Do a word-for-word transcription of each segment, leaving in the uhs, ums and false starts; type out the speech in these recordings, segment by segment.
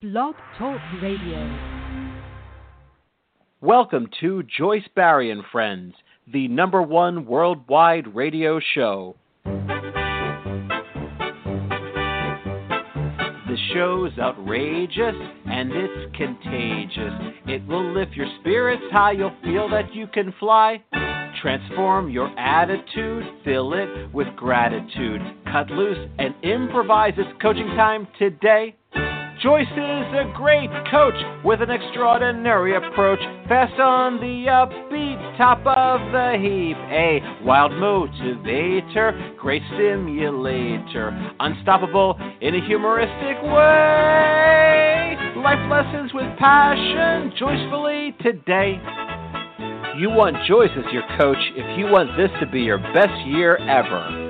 Blog Talk Radio. Welcome to Joyce Barrie and Friends, the number one worldwide radio show. The show's outrageous and it's contagious. It will lift your spirits high, you'll feel that you can fly. Transform your attitude, fill it with gratitude. Cut loose and improvise. It's coaching time today. Joyce is a great coach with an extraordinary approach. Fast on the upbeat, top of the heap. A wild motivator, great stimulator. Unstoppable in a humoristic way. Life lessons with passion, joyfully today. You want Joyce as your coach if you want this to be your best year ever.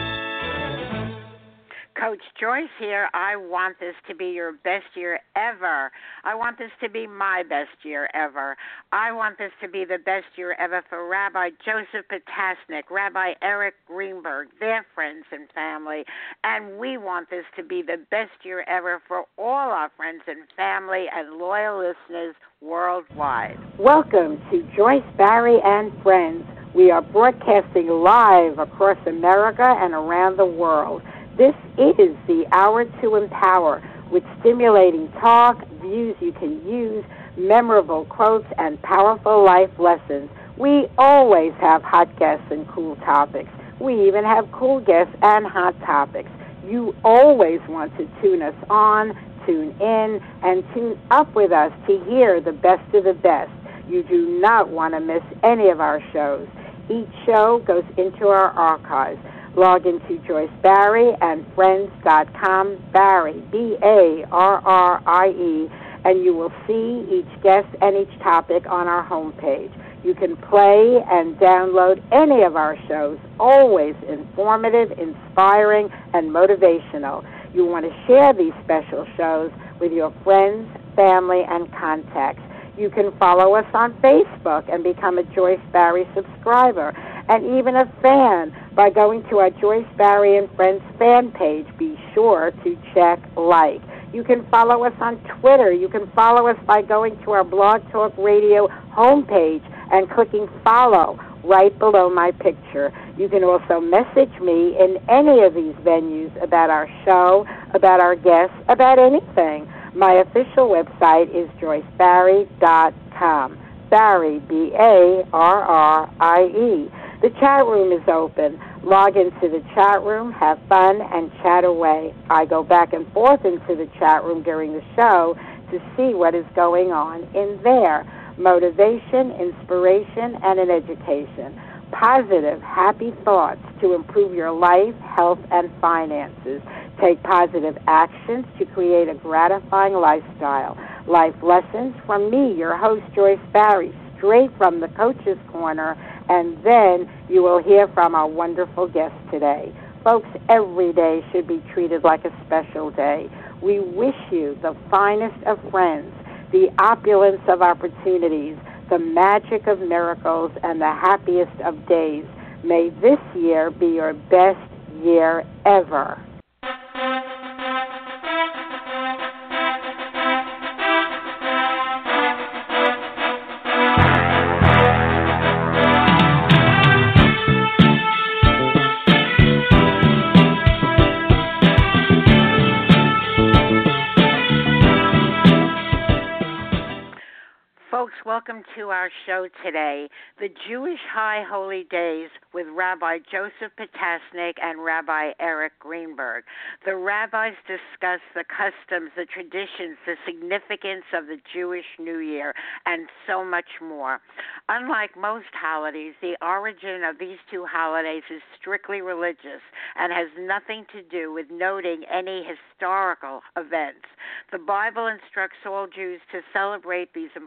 Coach Joyce here. I want this to be your best year ever. I want this to be my best year ever. I want this to be the best year ever for Rabbi Joseph Potasnik, Rabbi Eric Greenberg, their friends and family. And we want this to be the best year ever for all our friends and family and loyal listeners worldwide. Welcome to Joyce Barrie and Friends. We are broadcasting live across America and around the world. This is the Hour to Empower, with stimulating talk, views you can use, memorable quotes, and powerful life lessons. We always have hot guests and cool topics. We even have cool guests and hot topics. You always want to tune us on, tune in, and tune up with us to hear the best of the best. You do not want to miss any of our shows. Each show goes into our archives. Log into Joyce Barrie and Friends dot com, Barrie, B A R R I E, and you will see each guest and each topic on our homepage. You can play and download any of our shows, always informative, inspiring, and motivational. You want to share these special shows with your friends, family, and contacts. You can follow us on Facebook and become a Joyce Barrie subscriber, and even a fan by going to our Joyce Barrie and Friends fan page. Be sure to check like. You can follow us on Twitter. You can follow us by going to our Blog Talk Radio homepage and clicking follow right below my picture. You can also message me in any of these venues about our show, about our guests, about anything. My official website is joyce barrie dot com. Barrie, B A R R I E. The chat room is open. Log into the chat room, have fun, and chat away. I go back and forth into the chat room during the show to see what is going on in there. Motivation, inspiration, and an education. Positive, happy thoughts to improve your life, health, and finances. Take positive actions to create a gratifying lifestyle. Life lessons from me, your host, Joyce Barrie, straight from the Coach's Corner, and then you will hear from our wonderful guest today. Folks, every day should be treated like a special day. We wish you the finest of friends, the opulence of opportunities, the magic of miracles, and the happiest of days. May this year be your best year ever. Folks, welcome to our show today, the Jewish High Holy Days with Rabbi Joseph Potasnik and Rabbi Eric Greenberg. The rabbis discuss the customs, the traditions, the significance of the Jewish New Year, and so much more. Unlike most holidays, the origin of these two holidays is strictly religious and has nothing to do with noting any historical events. The Bible instructs all Jews to celebrate these important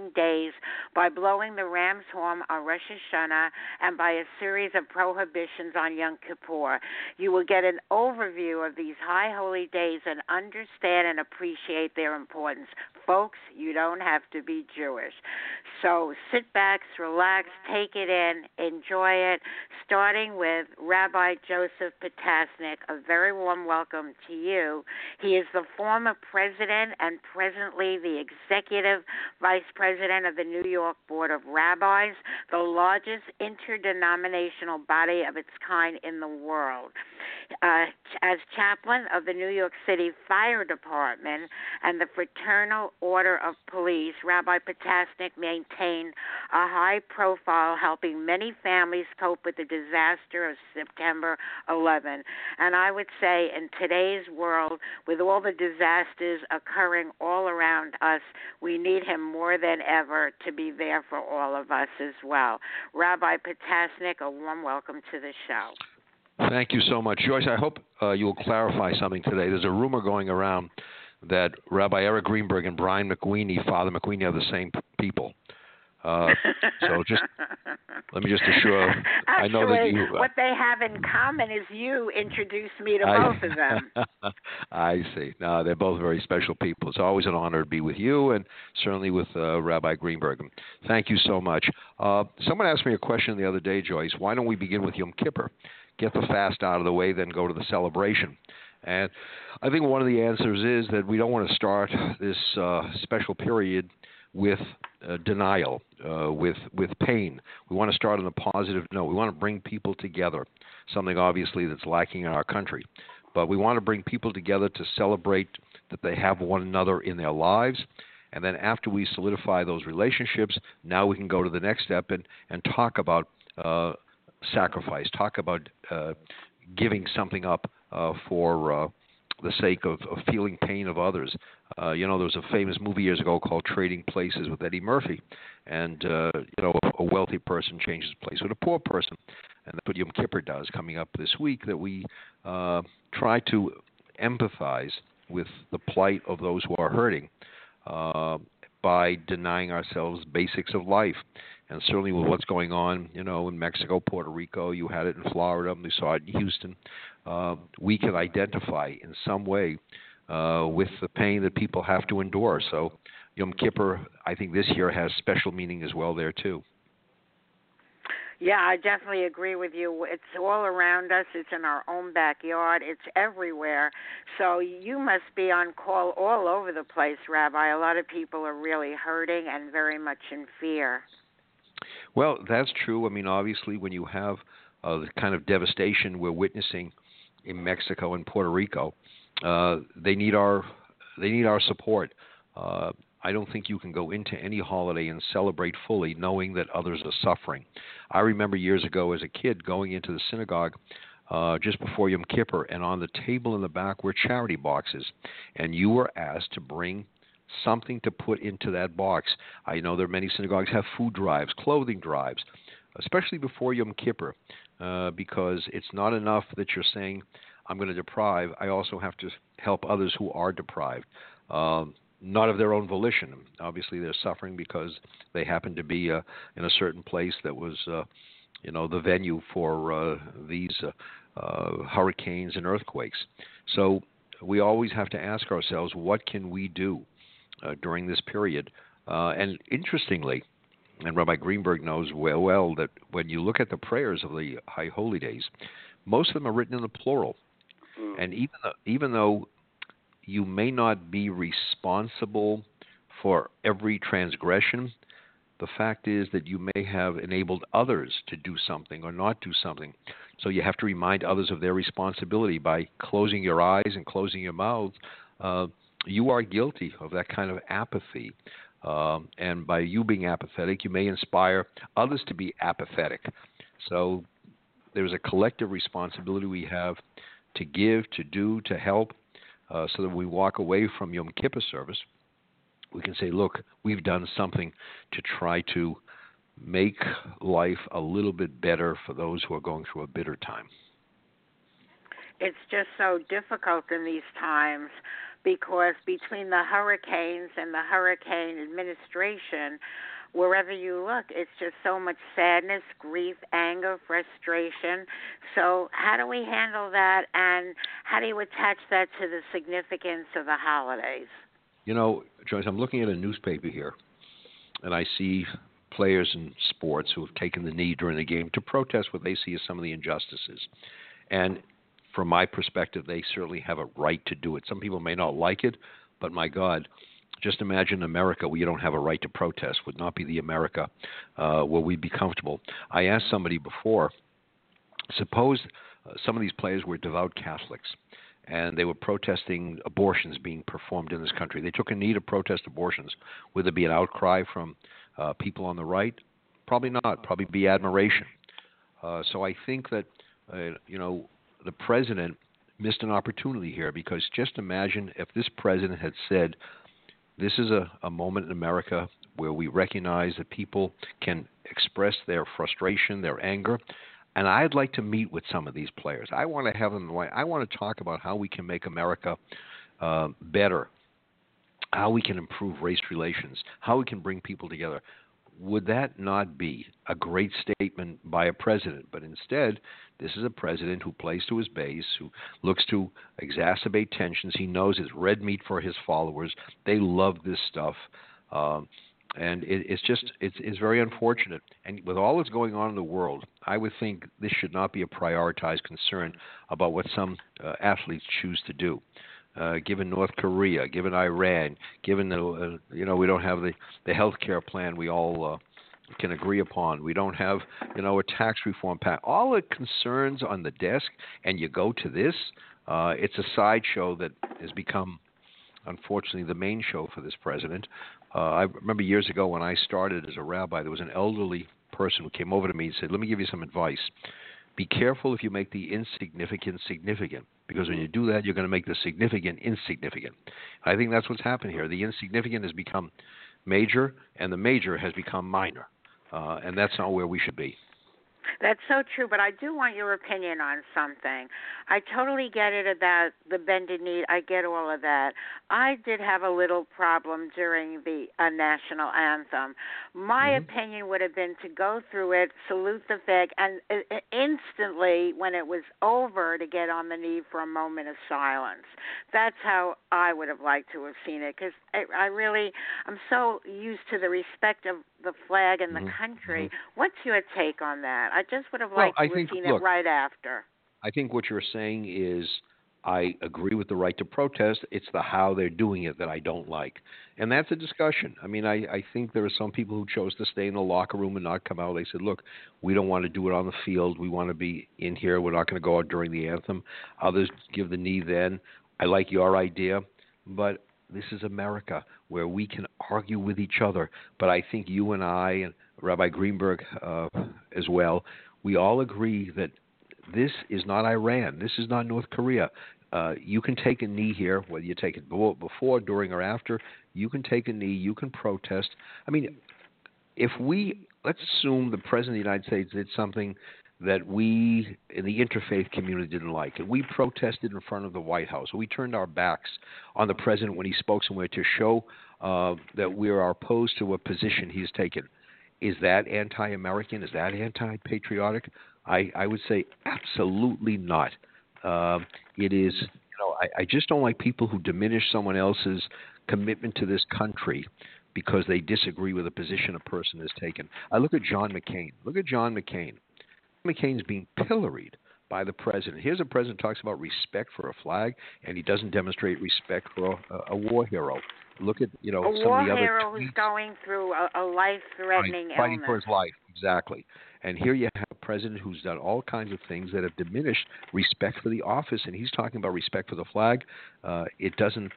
remaining days by blowing the ram's horn on Rosh Hashanah and by a series of prohibitions on Yom Kippur. You will get an overview of these high holy days and understand and appreciate their importance. Folks, you don't have to be Jewish. So sit back, relax, take it in, enjoy it, starting with Rabbi Joseph Potasnik. A very warm welcome to you. He is the former president and presently the executive vice president of the New York Board of Rabbis, the largest interdenominational body of its kind in the world. Uh, as chaplain of the New York City Fire Department and the Fraternal Order of Police, Rabbi Potasnik maintained a high profile, helping many families cope with the disaster of September eleventh. And I would say in today's world, with all the disasters occurring all around us, we need him more than ever to be there for all of us as well. Rabbi Potasnik, a warm welcome to the show. Thank you so much, Joyce. I hope uh, you'll clarify something today. There's a rumor going around that Rabbi Eric Greenberg and Brian McWeeny, Father McWeeny, are the same p- people. Uh, so just let me just assure. Actually, I know that you. Uh, what they have in common is you introduced me to I, both of them. I see. No, they're both very special people. It's always an honor to be with you, and certainly with uh, Rabbi Greenberg. Thank you so much. Uh, someone asked me a question the other day, Joyce. Why don't we begin with Yom Kippur? Get the fast out of the way, then go to the celebration. And I think one of the answers is that we don't want to start this uh, special period with uh, denial, uh, with with pain. We want to start on a positive note. We want to bring people together, something obviously that's lacking in our country. But we want to bring people together to celebrate that they have one another in their lives. And then after we solidify those relationships, now we can go to the next step and, and talk about uh, sacrifice, talk about uh, giving something up uh, for uh, the sake of, of feeling pain of others. Uh, you know, there was a famous movie years ago called Trading Places with Eddie Murphy. And, uh, you know, a wealthy person changes place with a poor person. And that's what Yom Kippur does coming up this week, that we uh, try to empathize with the plight of those who are hurting uh, by denying ourselves basics of life. And certainly with what's going on, you know, in Mexico, Puerto Rico, you had it in Florida, we saw it in Houston. Uh, we can identify in some way uh, with the pain that people have to endure. So Yom Kippur, I think this year has special meaning as well there too. Yeah, I definitely agree with you. It's all around us. It's in our own backyard. It's everywhere. So you must be on call all over the place, Rabbi. A lot of people are really hurting and very much in fear. Well, that's true. I mean, obviously, when you have uh, the kind of devastation we're witnessing in Mexico and Puerto Rico, uh, they need our they need our support. Uh, I don't think you can go into any holiday and celebrate fully knowing that others are suffering. I remember years ago as a kid going into the synagogue uh, just before Yom Kippur, and on the table in the back were charity boxes, and you were asked to bring something to put into that box. I know there are many synagogues have food drives, clothing drives, especially before Yom Kippur, uh, because it's not enough that you're saying, I'm going to deprive. I also have to help others who are deprived, um, not of their own volition. Obviously, they're suffering because they happen to be uh, in a certain place that was, uh, you know, the venue for uh, these uh, uh, hurricanes and earthquakes. So we always have to ask ourselves, what can we do Uh, during this period? Uh, and interestingly, and Rabbi Greenberg knows well, well that when you look at the prayers of the High Holy Days, most of them are written in the plural. Mm. And even though, even though you may not be responsible for every transgression, the fact is that you may have enabled others to do something or not do something. So you have to remind others of their responsibility by closing your eyes and closing your mouth. Uh, You are guilty of that kind of apathy. Um, and by you being apathetic, you may inspire others to be apathetic. So there's a collective responsibility we have to give, to do, to help, uh, so that when we walk away from Yom Kippur service, we can say, look, we've done something to try to make life a little bit better for those who are going through a bitter time. It's just so difficult in these times, because between the hurricanes and the hurricane administration, wherever you look, it's just so much sadness, grief, anger, frustration. So how do we handle that, and how do you attach that to the significance of the holidays? You know, Joyce, I'm looking at a newspaper here, and I see players in sports who have taken the knee during the game to protest what they see as some of the injustices. And from my perspective, they certainly have a right to do it. Some people may not like it, but my God, just imagine America where you don't have a right to protest would not be the America uh, where we'd be comfortable. I asked somebody before, suppose uh, some of these players were devout Catholics, and they were protesting abortions being performed in this country. They took a knee to protest abortions. Would there be an outcry from uh, people on the right? Probably not. Probably be admiration. Uh, so I think that, uh, you know, the president missed an opportunity here, because just imagine if this president had said, this is a, a moment in America where we recognize that people can express their frustration, their anger, and I'd like to meet with some of these players. I want to have them. I want to talk about how we can make America uh, better, how we can improve race relations, how we can bring people together. Would that not be a great statement by a president? But instead, this is a president who plays to his base, who looks to exacerbate tensions. He knows it's red meat for his followers. They love this stuff. Um, and it, it's just, it's, it's very unfortunate. And with all that's going on in the world, I would think this should not be a prioritized concern about what some uh, athletes choose to do. Uh, given North Korea, given Iran, given the, uh, you know, we don't have the, the health care plan we all uh, can agree upon. We don't have, you know, a tax reform pact. All the concerns on the desk, and you go to this, uh, it's a sideshow that has become, unfortunately, the main show for this president. Uh, I remember years ago when I started as a rabbi, there was an elderly person who came over to me and said, let me give you some advice. Be careful if you make the insignificant significant, because when you do that, you're going to make the significant insignificant. I think that's what's happened here. The insignificant has become major, and the major has become minor, uh, and that's not where we should be. That's so true, but I do want your opinion on something. I totally get it about the bended knee. I get all of that. I did have a little problem during the uh, national anthem. My mm-hmm. opinion would have been to go through it, salute the flag, and uh, instantly, when it was over, to get on the knee for a moment of silence. That's how I would have liked to have seen it, because I, I really, I'm so used to the respect of the flag and the mm-hmm. country. What's your take on that? I just would have liked well, to think, have seen look, it right after. I think what you're saying is I agree with the right to protest. It's the how they're doing it that I don't like. And that's a discussion. I mean, I, I think there are some people who chose to stay in the locker room and not come out. They said, look, we don't want to do it on the field. We want to be in here. We're not going to go out during the anthem. Others give the knee then. I like your idea, but this is America where we can argue with each other. But I think you and I and Rabbi Greenberg uh, as well, we all agree that this is not Iran. This is not North Korea. Uh, you can take a knee here, whether you take it before, during, or after. You can take a knee. You can protest. I mean, if we, let's assume the President of the United States did something that we in the interfaith community didn't like, and we protested in front of the White House. We turned our backs on the president when he spoke somewhere to show uh, that we are opposed to a position he's taken. Is that anti-American? Is that anti-patriotic? I, I would say absolutely not. Uh, it is, you know, I, I just don't like people who diminish someone else's commitment to this country because they disagree with a position a person has taken. I look at John McCain. Look at John McCain. McCain's being pilloried by the president. Here's a president who talks about respect for a flag, and he doesn't demonstrate respect for a, a war hero. Look at, you know, a some war of the other hero tweets. who's going through a, a life-threatening right, fighting illness. for his life, exactly. And here you have a president who's done all kinds of things that have diminished respect for the office, and he's talking about respect for the flag. Uh, it doesn't.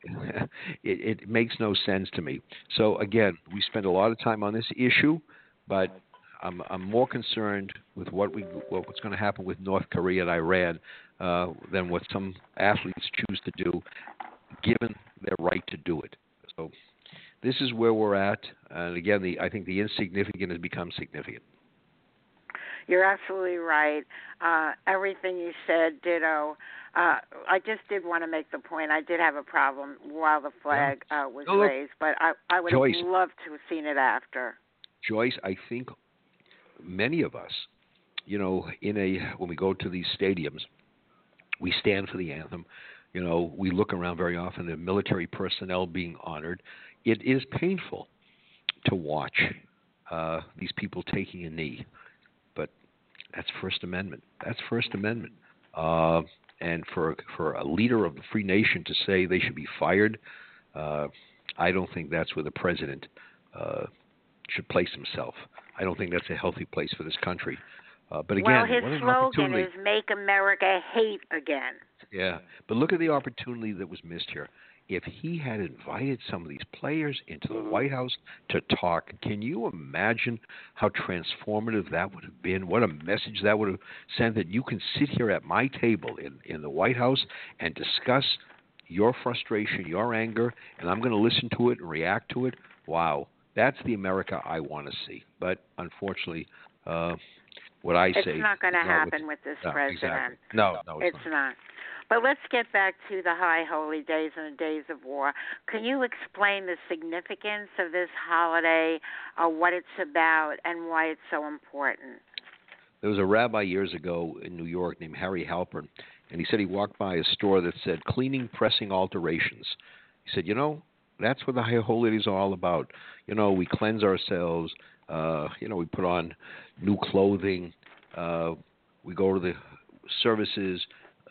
it, it makes no sense to me. So again, we spend a lot of time on this issue, but I'm, I'm more concerned with what we what's going to happen with North Korea and Iran uh, than what some athletes choose to do, given their right to do it. So this is where we're at. And again, the, I think the insignificant has become significant. You're absolutely right. Uh, everything you said, ditto. Uh, I just did want to make the point. I did have a problem while the flag uh, was oh, look, raised, but I, I would Joyce, have loved to have seen it after. Joyce, I think many of us, you know, in a when we go to these stadiums, we stand for the anthem. You know, we look around very often at military personnel being honored. It is painful to watch uh, these people taking a knee, but that's First Amendment. That's First Amendment. Uh, and for for a leader of the free nation to say they should be fired, uh, I don't think that's where the president uh, should place himself. I don't think that's a healthy place for this country. Uh, but again, well, his what an slogan opportunity. is "Make America Hate Again." Yeah, but look at the opportunity that was missed here. If he had invited some of these players into the White House to talk, can you imagine how transformative that would have been? What a message that would have sent, that you can sit here at my table in, in the White House and discuss your frustration, your anger, and I'm going to listen to it and react to it. Wow, that's the America I want to see. But unfortunately, uh, what I it's say... It's not going to happen with, with this no, president. Exactly. No, no, it's, it's not. not. But let's get back to the high holy days and the days of war. Can you explain the significance of this holiday, uh, what it's about, and why it's so important? There was a rabbi years ago in New York named Harry Halpern, and he said he walked by a store that said cleaning, pressing, alterations. He said, you know, that's what the high holy days are all about. You know, we cleanse ourselves. Uh, you know, we put on new clothing. Uh, we go to the services.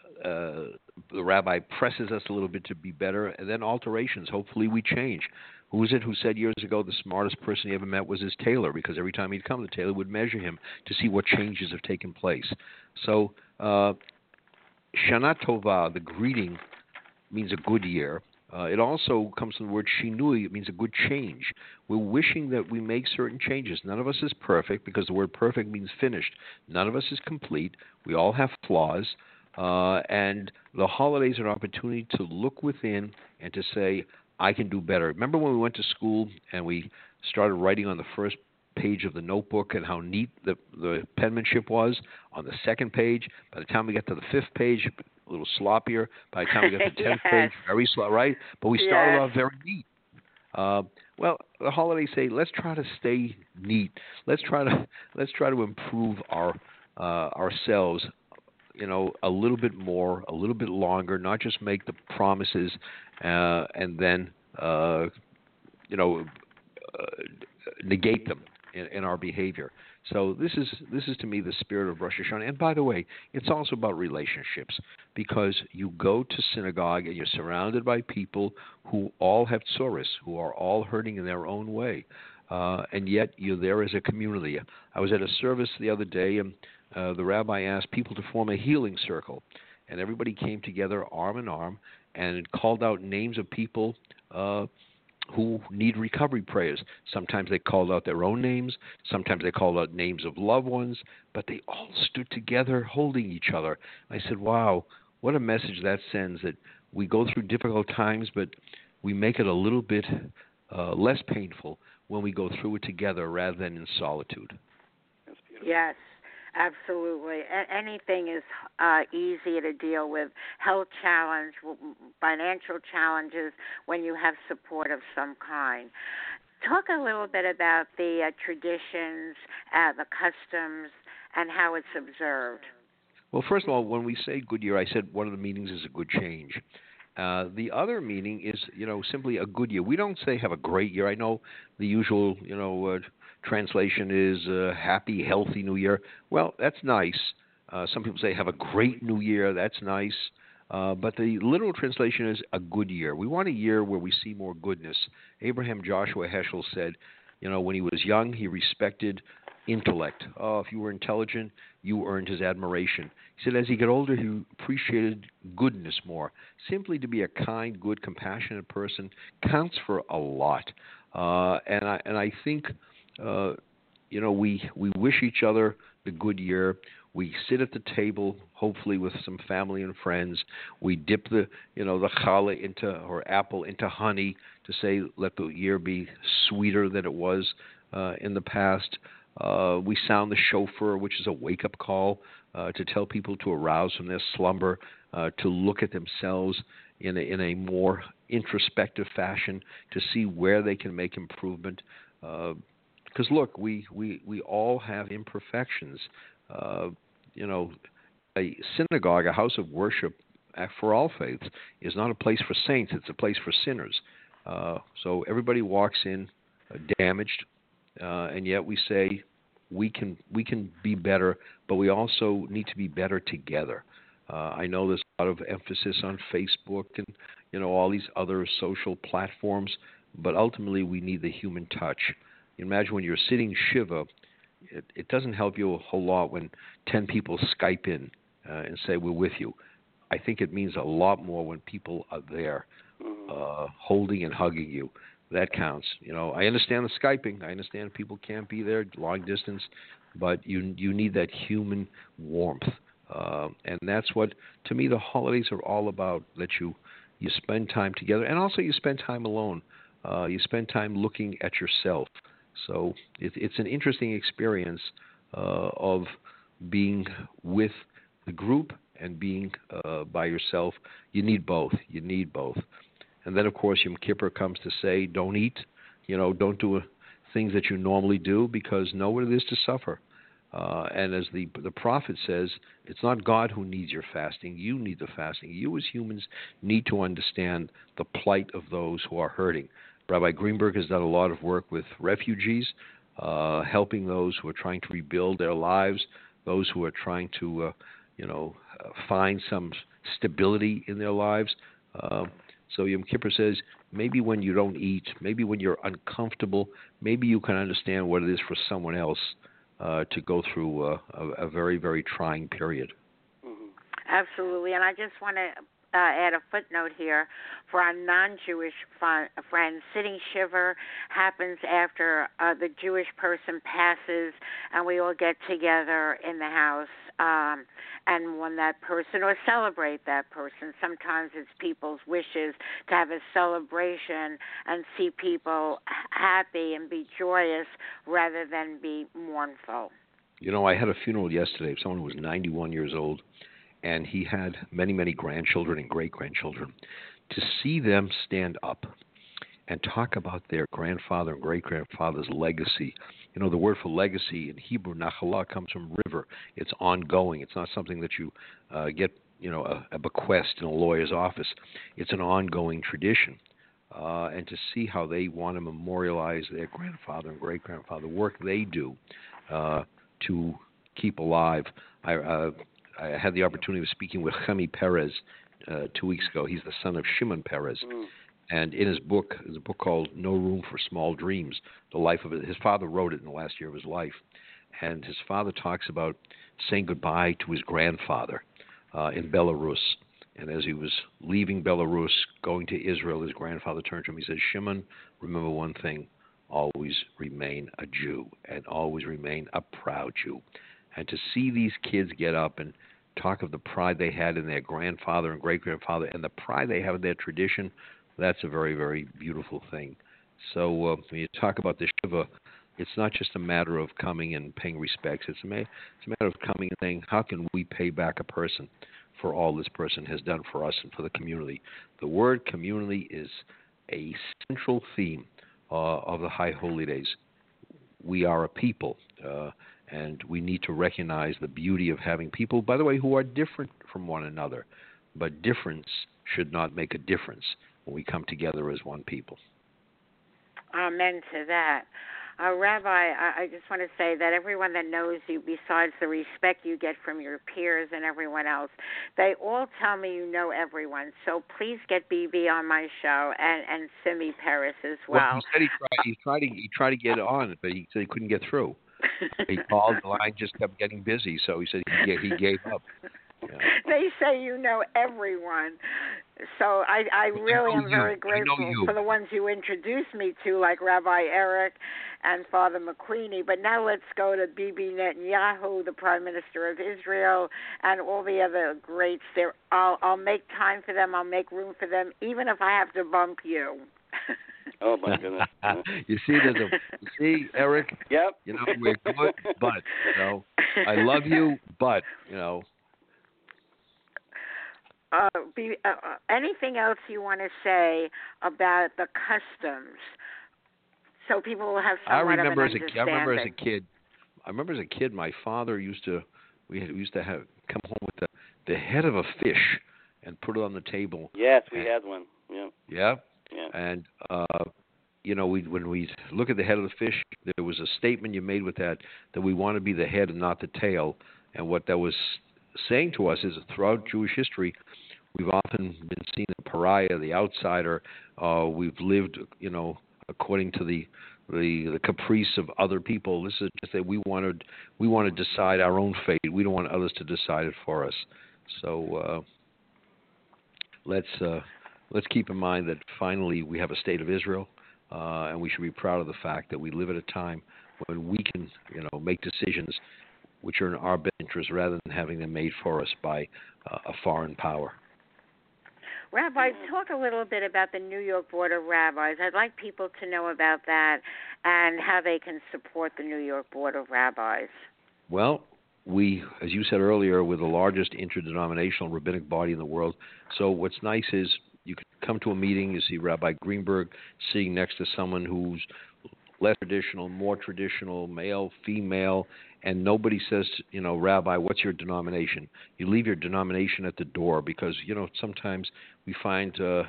Uh, the rabbi presses us a little bit to be better, and then alterations. Hopefully we change. Who was it who said years ago the smartest person he ever met was his tailor, because every time he'd come, the tailor would measure him to see what changes have taken place. So uh, Shana Tova, the greeting, means a good year. Uh, it also comes from the word shinui. It means a good change. We're wishing that we make certain changes. None of us is perfect, because the word perfect means finished. None of us is complete. We all have flaws. Uh, and the holidays are an opportunity to look within and to say, I can do better. Remember when we went to school and we started writing on the first page of the notebook and how neat the, the penmanship was? On the second page, by the time we got to the fifth page, a little sloppier. By the time we got to the tenth yes. page, very slow, right? But we started yes. off very neat. Uh, well, the holidays say, let's try to stay neat. Let's try to let's try to improve our uh, ourselves. You know, a little bit more, a little bit longer, not just make the promises uh, and then, uh, you know, uh, negate them in, in our behavior. So this is this is to me the spirit of Rosh Hashanah. And by the way, it's also about relationships, because you go to synagogue and you're surrounded by people who all have tsuris, who are all hurting in their own way. Uh, and yet you're there as a community. I was at a service the other day, and Uh, the rabbi asked people to form a healing circle, and everybody came together arm in arm and called out names of people uh, who need recovery prayers. Sometimes they called out their own names. Sometimes they called out names of loved ones, but they all stood together holding each other. I said, wow, what a message that sends, that we go through difficult times, but we make it a little bit uh, less painful when we go through it together rather than in solitude. Yes. Absolutely. A- anything is uh, easy to deal with. Health challenge, financial challenges, when you have support of some kind. Talk a little bit about the uh, traditions, uh, the customs, and how it's observed. Well, first of all, when we say good year, I said one of the meanings is a good change. Uh, the other meaning is, you know, simply a good year. We don't say have a great year. I know the usual, you know, uh, translation is uh, happy, healthy new year. Well, that's nice. Uh, some people say have a great new year. That's nice. Uh, but the literal translation is a good year. We want a year where we see more goodness. Abraham Joshua Heschel said, you know, when he was young, he respected intellect. Oh, if you were intelligent, you earned his admiration. He said as he got older, he appreciated goodness more. Simply to be a kind, good, compassionate person counts for a lot. Uh, and I and I think, uh, you know, we, we wish each other the good year. We sit at the table, hopefully with some family and friends. We dip the, you know, the challah into, or apple into honey to say, let the year be sweeter than it was uh, in the past. Uh, we sound the shofar, which is a wake-up call uh, to tell people to arouse from their slumber, uh, to look at themselves in a, in a more introspective fashion, to see where they can make improvement. Because, uh, look, we, we, we all have imperfections. Uh, you know, a synagogue, a house of worship for all faiths, is not a place for saints. It's a place for sinners. Uh, so everybody walks in uh, damaged, uh, and yet we say we can we can be better, but we also need to be better together. Uh, I know there's a lot of emphasis on Facebook and you know all these other social platforms, but ultimately we need the human touch. Imagine when you're sitting Shiva, it, it doesn't help you a whole lot when ten people Skype in uh, and say we're with you. I think it means a lot more when people are there, uh, holding and hugging you. That counts. You know, I understand the Skyping. I understand people can't be there long distance, but you you need that human warmth, uh, and that's what, to me, the holidays are all about. That you you spend time together, and also you spend time alone. Uh, you spend time looking at yourself. So it, it's an interesting experience uh, of being with the group and being uh, by yourself. You need both. You need both. And then, of course, Yom Kippur comes to say, don't eat. You know, don't do things that you normally do, because know what it is to suffer. Uh, and as the the prophet says, it's not God who needs your fasting. You need the fasting. You as humans need to understand the plight of those who are hurting. Rabbi Greenberg has done a lot of work with refugees, uh, helping those who are trying to rebuild their lives, those who are trying to, uh, you know, uh, find some stability in their lives. Uh, so Yom Kippur says, maybe when you don't eat, maybe when you're uncomfortable, maybe you can understand what it is for someone else uh, to go through uh, a, a very, very trying period. Mm-hmm. Absolutely. And I just want to Uh, add a footnote here for our non-Jewish fun, friends. Sitting Shiva happens after uh, the Jewish person passes, and we all get together in the house um, and mourn that person or celebrate that person. Sometimes it's people's wishes to have a celebration and see people happy and be joyous rather than be mournful. You know, I had a funeral yesterday of someone who was ninety-one years old, and he had many, many grandchildren and great-grandchildren. To see them stand up and talk about their grandfather and great-grandfather's legacy. You know, the word for legacy in Hebrew, nachalah, comes from river. It's ongoing. It's not something that you uh, get, you know, a, a bequest in a lawyer's office. It's an ongoing tradition. Uh, and to see how they want to memorialize their grandfather and great-grandfather, the work they do uh, to keep alive. I uh, I had the opportunity of speaking with Chemi Perez uh, two weeks ago. He's the son of Shimon Peres. Mm. And in his book, there's a book called No Room for Small Dreams, the life of it. His father wrote it in the last year of his life. And his father talks about saying goodbye to his grandfather uh, in Belarus. And as he was leaving Belarus, going to Israel, his grandfather turned to him. He said, Shimon, remember one thing, always remain a Jew and always remain a proud Jew. And to see these kids get up and talk of the pride they had in their grandfather and great-grandfather and the pride they have in their tradition, that's a very, very beautiful thing. So uh, when you talk about the Shiva, it's not just a matter of coming and paying respects. It's a, ma- it's a matter of coming and saying, how can we pay back a person for all this person has done for us and for the community? The word community is a central theme uh, of the High Holy Days. We are a people. Uh, And we need to recognize the beauty of having people, by the way, who are different from one another. But difference should not make a difference when we come together as one people. Amen to that. Uh, Rabbi, I, I just want to say that everyone that knows you, besides the respect you get from your peers and everyone else, they all tell me you know everyone. So please get B B on my show and, and Simi Paris as well. Well, he said he tried, he tried, to, he tried to get on, but he said he couldn't get through. He called, the line just kept getting busy, so he said he, he gave up. Yeah. They say you know everyone. So I, I really I am you. very grateful for the ones you introduced me to, like Rabbi Eric and Father McQueenie. But now let's go to Bibi Netanyahu, the Prime Minister of Israel, and all the other greats there. I'll, I'll make time for them. I'll make room for them, even if I have to bump you. Oh my goodness. You see, there's a you see, Eric. Yep. You know, we're good, but you know, I love you, but you know. Uh, be, uh, anything else you want to say about the customs, so people will have I somewhat remember of an as a I remember as a understanding? kid. I remember as a kid, my father used to we, had, we used to have come home with the the head of a fish and put it on the table. Yes, we and, had one. Yeah. Yeah. Yeah. And uh, you know, we when we look at the head of the fish, there was a statement you made with that that we want to be the head and not the tail. And what that was saying to us is that throughout Jewish history, we've often been seen as a pariah, the outsider. Uh, we've lived, you know, according to the, the the caprice of other people. This is just that we wanted we want to decide our own fate. We don't want others to decide it for us. So uh, let's uh, let's keep in mind that finally we have a state of Israel, uh, and we should be proud of the fact that we live at a time when we can, you know, make decisions which are in our best interest rather than having them made for us by uh, a foreign power. Rabbi, talk a little bit about the New York Board of Rabbis. I'd like people to know about that and how they can support the New York Board of Rabbis. Well, we, as you said earlier, we're the largest interdenominational rabbinic body in the world. So what's nice is you can come to a meeting, you see Rabbi Greenberg sitting next to someone who's less traditional, more traditional, male, female, and nobody says, you know, Rabbi, what's your denomination? You leave your denomination at the door because, you know, sometimes we find uh,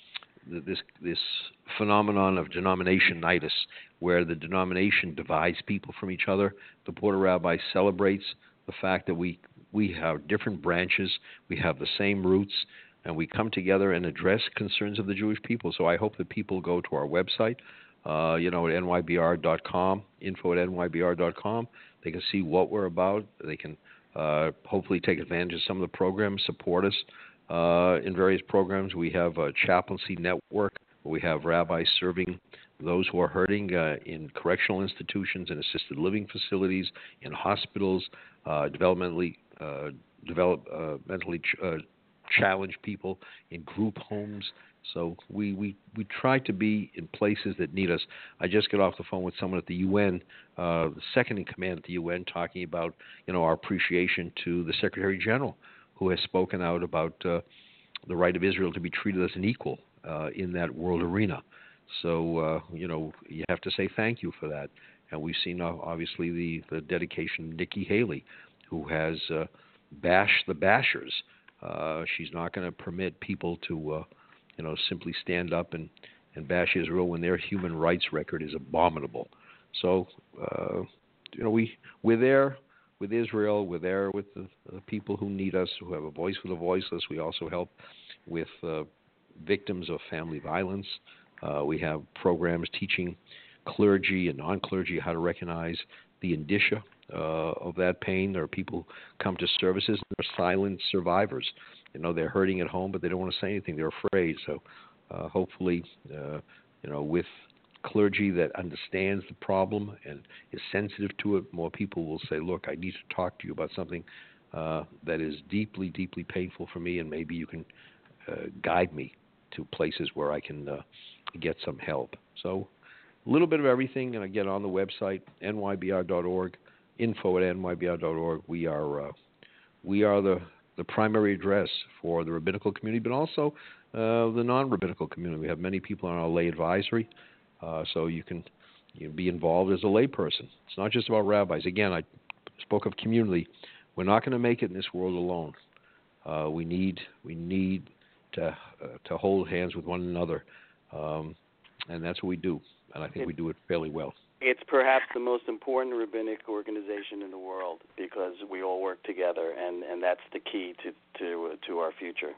this this phenomenon of denominationitis where the denomination divides people from each other. The Board of Rabbis celebrates the fact that we, we have different branches, we have the same roots, and we come together and address concerns of the Jewish people. So I hope that people go to our website, Uh, you know, at N Y B R dot com, info at N Y B R dot com. They can see what we're about. They can uh, hopefully take advantage of some of the programs, support us uh, in various programs. We have a chaplaincy network where we have rabbis serving those who are hurting uh, in correctional institutions and assisted living facilities, in hospitals, uh, developmentally, uh, develop, uh, mentally ch- uh, challenged people in group homes. So we, we, we try to be in places that need us. I just got off the phone with someone at the U N, uh, the second in command at the U N, talking about, you know, our appreciation to the Secretary General, who has spoken out about uh, the right of Israel to be treated as an equal uh, in that world arena. So, uh, you know, you have to say thank you for that. And we've seen, uh, obviously, the, the dedication of Nikki Haley, who has uh, bashed the bashers. Uh, she's not going to permit people to... Uh, you know, simply stand up and, and bash Israel when their human rights record is abominable. So, uh, you know, we, we're there with Israel. We're there with the, the people who need us, who have a voice for the voiceless. We also help with uh, victims of family violence. Uh, we have programs teaching clergy and non-clergy how to recognize the indicia uh, of that pain. There are people who come to services and they're silent survivors. You know, they're hurting at home, but they don't want to say anything. They're afraid. So uh, hopefully, uh, you know, with clergy that understands the problem and is sensitive to it, more people will say, look, I need to talk to you about something uh, that is deeply, deeply painful for me, and maybe you can uh, guide me to places where I can uh, get some help. So a little bit of everything, and again, on the website, N Y B R dot org, info at N Y B R dot org. We are, uh, we are the... the primary address for the rabbinical community, but also uh, the non-rabbinical community. We have many people on our lay advisory, uh, so you can you know, be involved as a layperson. It's not just about rabbis. Again, I spoke of community. We're not going to make it in this world alone. Uh, we need we need to uh, to hold hands with one another, um, and that's what we do. And I think we do it fairly well. It's perhaps the most important rabbinic organization in the world because we all work together, and, and that's the key to, to to our future.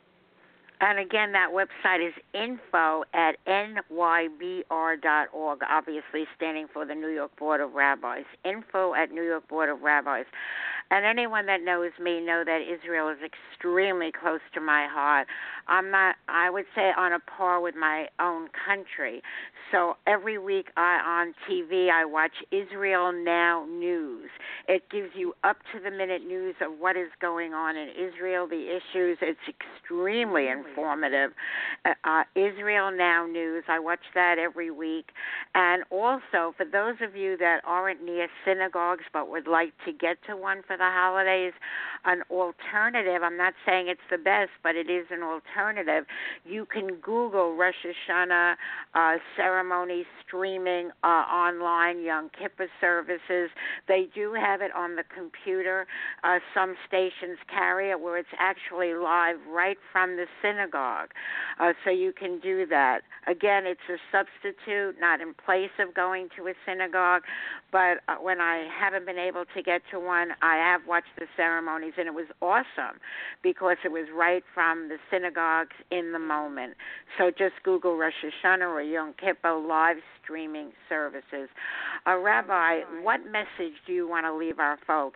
And again, that website is info at N Y B R dot org, obviously standing for the New York Board of Rabbis. Info at New York Board of Rabbis. And anyone that knows me know that Israel is extremely close to my heart. I'm not, I would say, on a par with my own country. So every week I, on T V, I watch Israel Now News. It gives you up-to-the-minute news of what is going on in Israel, the issues. It's extremely informative. Uh, uh, Israel Now News, I watch that every week. And also, for those of you that aren't near synagogues but would like to get to one for the holidays, an alternative, I'm not saying it's the best, but it is an alternative. You can Google Rosh Hashanah uh, ceremony streaming uh, online, Yom Kippur services. They do have it on the computer. Uh, some stations carry it where it's actually live right from the synagogue. Uh, so you can do that. Again, it's a substitute, not in place of going to a synagogue, but uh, when I haven't been able to get to one, I have watched the ceremonies, and it was awesome because it was right from the synagogues in the moment. So just Google Rosh Hashanah or Yom Kippur live streaming services. Uh, Rabbi, what message do you want to leave our folks?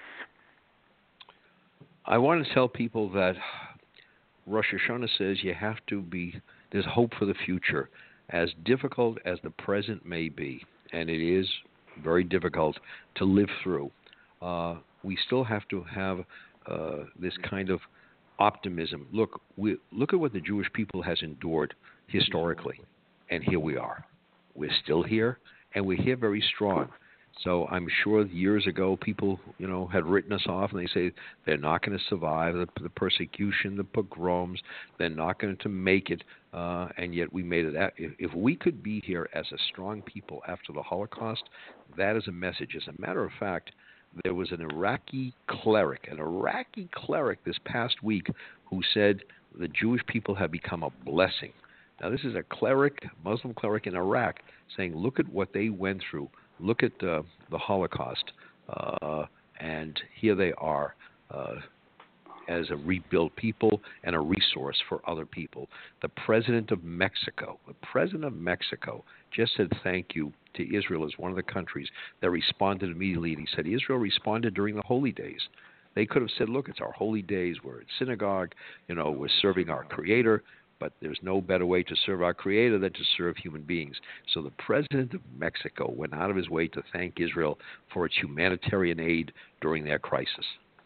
I want to tell people that Rosh Hashanah says you have to be, there's hope for the future. As difficult as the present may be, and it is very difficult to live through, uh, we still have to have uh, this kind of optimism. Look, we, look at what the Jewish people has endured historically, and here we are. We're still here, and we're here very strong. So I'm sure years ago people, you know, had written us off, and they say they're not going to survive the, the persecution, the pogroms. They're not going to make it, uh, and yet we made it. If, if we could be here as a strong people after the Holocaust, that is a message. As a matter of fact, there was an Iraqi cleric, an Iraqi cleric this past week who said the Jewish people have become a blessing. Now, this is a cleric, Muslim cleric in Iraq, saying, look at what they went through. Look at uh, the Holocaust, uh, and here they are uh, as a rebuilt people and a resource for other people. The president of Mexico, the president of Mexico just said thank you to Israel as one of the countries that responded immediately. And he said Israel responded during the holy days. They could have said, look, it's our holy days. We're at synagogue. You know, we're serving our Creator. But there's no better way to serve our Creator than to serve human beings. So the president of Mexico went out of his way to thank Israel for its humanitarian aid during their crisis.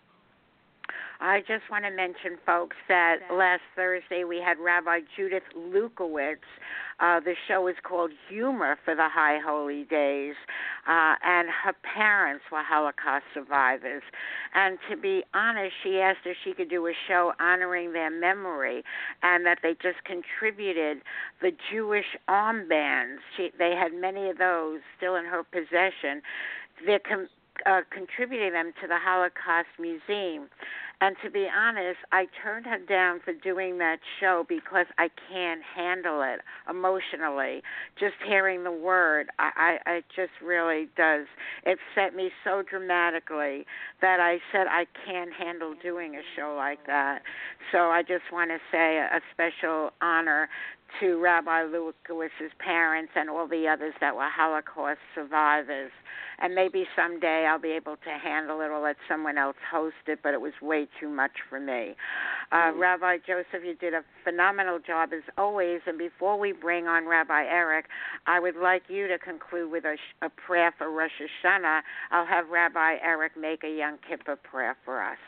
I just want to mention, folks, that last Thursday we had Rabbi Judith Lukowitz. Uh, the show is called Humor for the High Holy Days, uh, and her parents were Holocaust survivors. And to be honest, she asked if she could do a show honoring their memory, and that they just contributed the Jewish armbands. She, they had many of those still in her possession. They're com- uh, contributing them to the Holocaust Museum. And to be honest, I turned her down for doing that show because I can't handle it emotionally. Just hearing the word, I, I, it just really does. It upset me so dramatically that I said I can't handle doing a show like that. So I just want to say a special honor to Rabbi Lukowitz's parents and all the others that were Holocaust survivors. And maybe someday I'll be able to handle it or let someone else host it, but it was way too much for me. Uh, mm-hmm. Rabbi Joseph, you did a phenomenal job as always. And before we bring on Rabbi Eric, I would like you to conclude with a, a prayer for Rosh Hashanah. I'll have Rabbi Eric make a Yom Kippur prayer for us.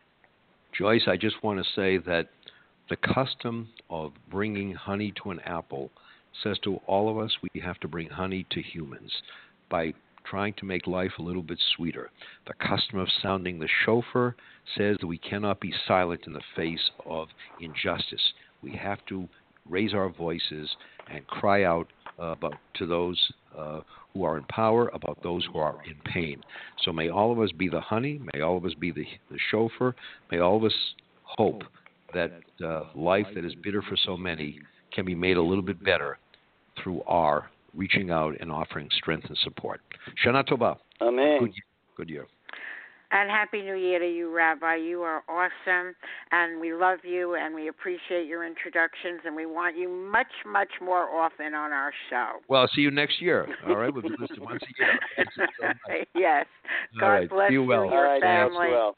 Joyce, I just want to say that the custom of bringing honey to an apple says to all of us we have to bring honey to humans by trying to make life a little bit sweeter. The custom of sounding the shofar says that we cannot be silent in the face of injustice. We have to raise our voices and cry out uh, about, to those uh, who are in power, about those who are in pain. So may all of us be the honey, may all of us be the, the shofar, may all of us hope that uh, life that is bitter for so many can be made a little bit better through our reaching out and offering strength and support. Shana Tova. Amen. Good year. Good year. And Happy New Year to you, Rabbi. You are awesome, and we love you, and we appreciate your introductions, and we want you much, much more often on our show. Well, I'll see you next year. All right? We'll do this once a year. Yes. God right. bless you, well. you, your All right, family. well.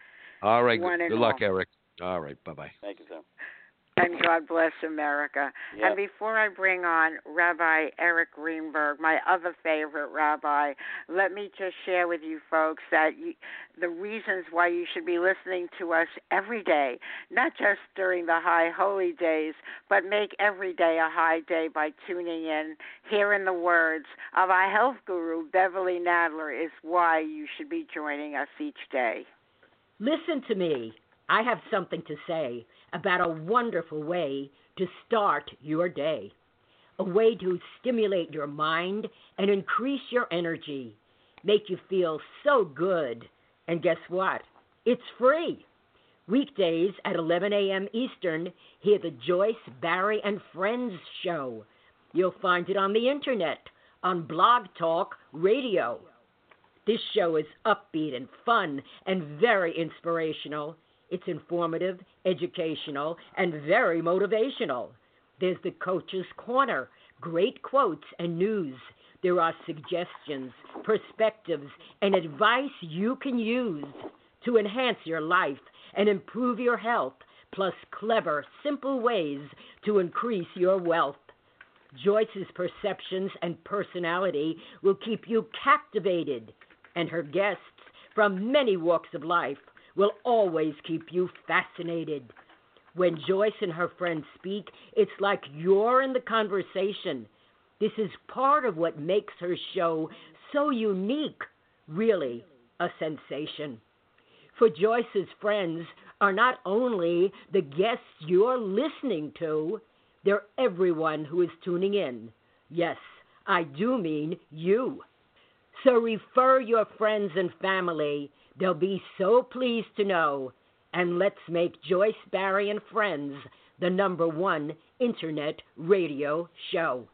All right. One Good, and good luck, all. Eric. All right. Bye-bye. Thank you, sir. And God bless America. Yep. And before I bring on Rabbi Eric Greenberg, my other favorite rabbi, let me just share with you folks that you, the reasons why you should be listening to us every day, not just during the high holy days, but make every day a high day by tuning in, hearing the words of our health guru, Beverly Nadler, is why you should be joining us each day. Listen to me. I have something to say about a wonderful way to start your day, a way to stimulate your mind and increase your energy, make you feel so good. And guess what? It's free. Weekdays at eleven a.m. Eastern, hear the Joyce, Barry, and Friends show. You'll find it on the internet, on Blog Talk Radio. This show is upbeat and fun and very inspirational. It's informative, educational, and very motivational. There's the Coach's Corner, great quotes and news. There are suggestions, perspectives, and advice you can use to enhance your life and improve your health, plus clever, simple ways to increase your wealth. Joyce's perceptions and personality will keep you captivated, and her guests from many walks of life will always keep you fascinated. When Joyce and her friends speak, it's like you're in the conversation. This is part of what makes her show so unique, really a sensation. For Joyce's friends are not only the guests you're listening to, they're everyone who is tuning in. Yes, I do mean you. So refer your friends and family. They'll be so pleased to know. And let's make Joyce, Barry, and Friends the number one internet radio show.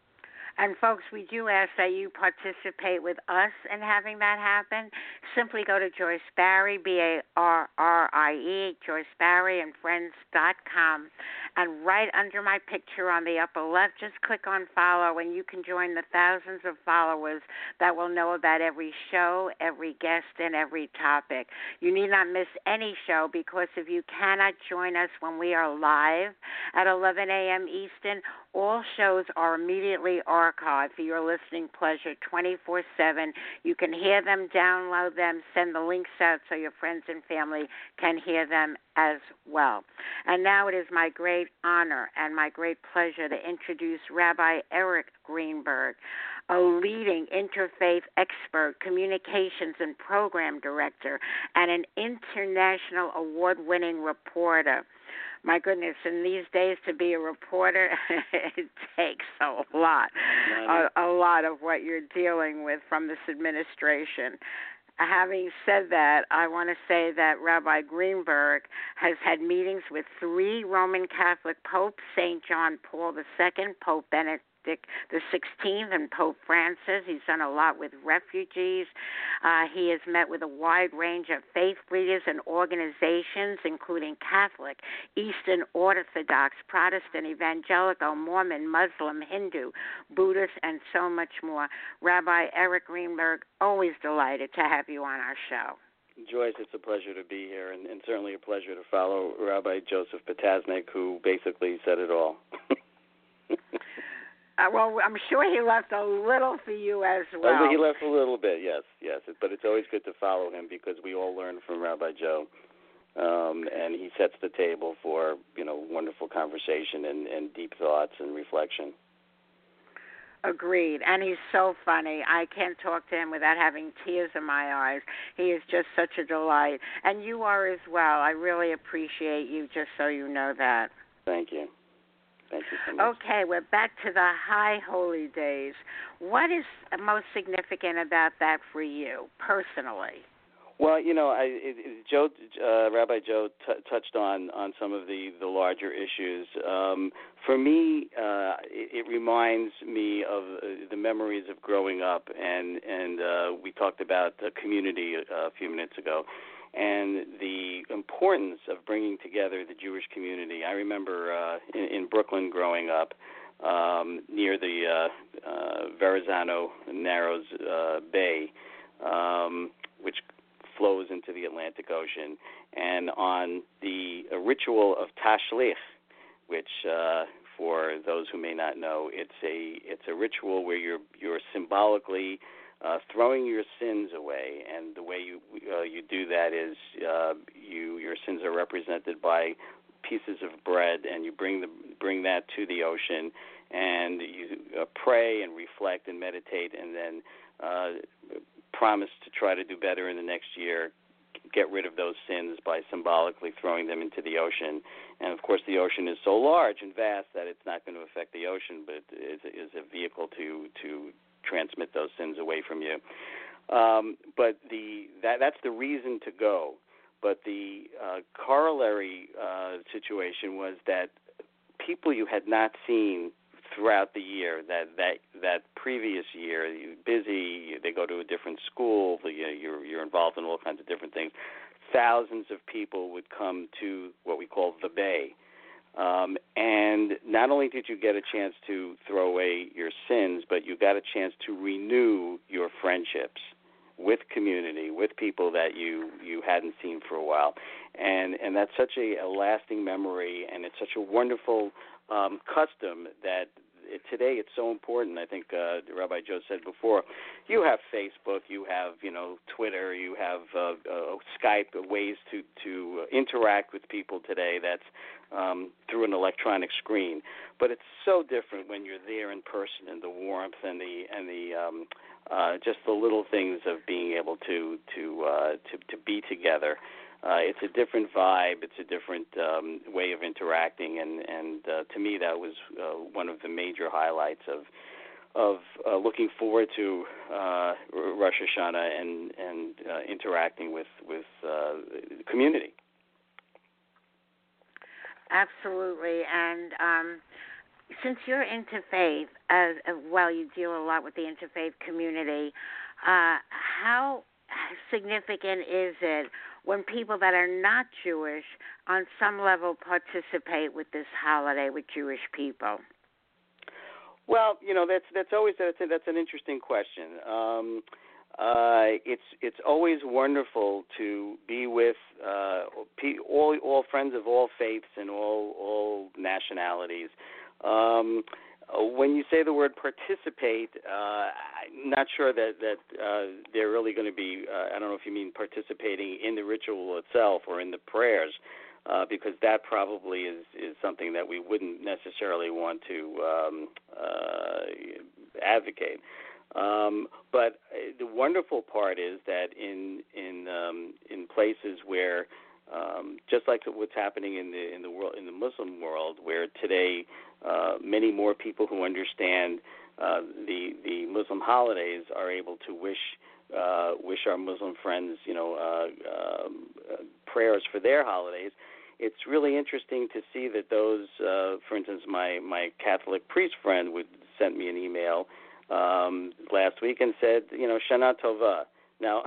And, folks, we do ask that you participate with us in having that happen. Simply go to Joyce Barry, B A R R I E, Joyce Barry and Friends dot com. And right under my picture on the upper left, just click on follow, and you can join the thousands of followers that will know about every show, every guest, and every topic. You need not miss any show, because if you cannot join us when we are live at eleven a.m. Eastern, all shows are immediately archived for your listening pleasure twenty-four seven. You can hear them, download them, send the links out so your friends and family can hear them as well. And now it is my great honor and my great pleasure to introduce Rabbi Eric Greenberg, a leading interfaith expert, communications and program director, and an international award-winning reporter. My goodness, in these days to be a reporter, it takes a lot, a, a lot of what you're dealing with from this administration. Having said that, I want to say that Rabbi Greenberg has had meetings with three Roman Catholic popes, Saint John Paul the Second, Pope Benedict the sixteenth, and Pope Francis. He's done a lot with refugees. Uh, he has met with a wide range of faith leaders and organizations, including Catholic, Eastern Orthodox, Protestant, Evangelical, Mormon, Muslim, Hindu, Buddhist, and so much more. Rabbi Eric Greenberg, always delighted to have you on our show. Joyce, it's a pleasure to be here, and, and certainly a pleasure to follow Rabbi Joseph Potasnik, who basically said it all. Uh, well, I'm sure he left a little for you as well. well. He left a little bit, yes, yes. But it's always good to follow him, because we all learn from Rabbi Joe, um, and he sets the table for, you know, wonderful conversation and, and deep thoughts and reflection. Agreed. And he's so funny. I can't talk to him without having tears in my eyes. He is just such a delight. And you are as well. I really appreciate you, just so you know that. Thank you. Thank you so much. Okay, we're back to the high holy days. What is most significant about that for you personally? Well, you know, I, it, it, Joe, uh, Rabbi Joe t- touched on, on some of the, the larger issues. Um, for me, uh, it, it reminds me of uh, the memories of growing up, and and uh, we talked about the community a, a few minutes ago, and the importance of bringing together the Jewish community. I remember uh, in, in Brooklyn growing up, um, near the uh, uh, Verrazano Narrows uh, Bay, um, which flows into the Atlantic Ocean. And on the ritual of Tashlich, which uh, for those who may not know, it's a it's a ritual where you're you're symbolically uh, throwing your sins away, and the way you uh, you do that is uh, you your sins are represented by pieces of bread, and you bring the bring that to the ocean, and you uh, pray and reflect and meditate, and then uh, promise to try to do better in the next year. Get rid of those sins by symbolically throwing them into the ocean. And, of course, the ocean is so large and vast that it's not going to affect the ocean, but it is a vehicle to to transmit those sins away from you. Um, but the that that's the reason to go. But the uh, corollary uh, situation was that people you had not seen throughout the year, that that that previous year, you're busy, they go to a different school, you're you're involved in all kinds of different things. Thousands of people would come to what we call the Bay, um, and not only did you get a chance to throw away your sins, but you got a chance to renew your friendships with community, with people that you, you hadn't seen for a while, and and that's such a, a lasting memory, and it's such a wonderful um, custom that it, today it's so important. I think uh, Rabbi Joe said before, you have Facebook, you have you know Twitter, you have uh, uh, Skype, ways to to interact with people today. That's um, through an electronic screen, but it's so different when you're there in person, and the warmth and the and the um, uh, just the little things of being able to to uh, to, to be together. Uh, it's a different vibe. It's a different um, way of interacting, and and uh, to me that was uh, one of the major highlights of of uh, looking forward to uh, Rosh Hashanah and and uh, interacting with with uh, the community. Absolutely, and um, since you're interfaith as well, you deal a lot with the interfaith community. Uh, how significant is it when people that are not Jewish on some level participate with this holiday with Jewish people? Well, you know, that's that's always that's, a, that's an interesting question. Um, uh, it's it's always wonderful to be with uh, all all friends of all faiths and all all nationalities. Um, when you say the word participate, uh, I'm not sure that that uh, they're really going to be. Uh, I don't know if you mean participating in the ritual itself or in the prayers, uh, because that probably is, is something that we wouldn't necessarily want to um, uh, advocate. Um, but the wonderful part is that in in um, in places where um, just like what's happening in the in the world in the Muslim world, where today uh, many more people who understand uh, the the Muslim holidays are able to wish uh, wish our Muslim friends, you know, uh, um, uh, prayers for their holidays. It's really interesting to see that those, uh, for instance, my my Catholic priest friend would send me an email um, last week and said, you know, Shana Tova. Now,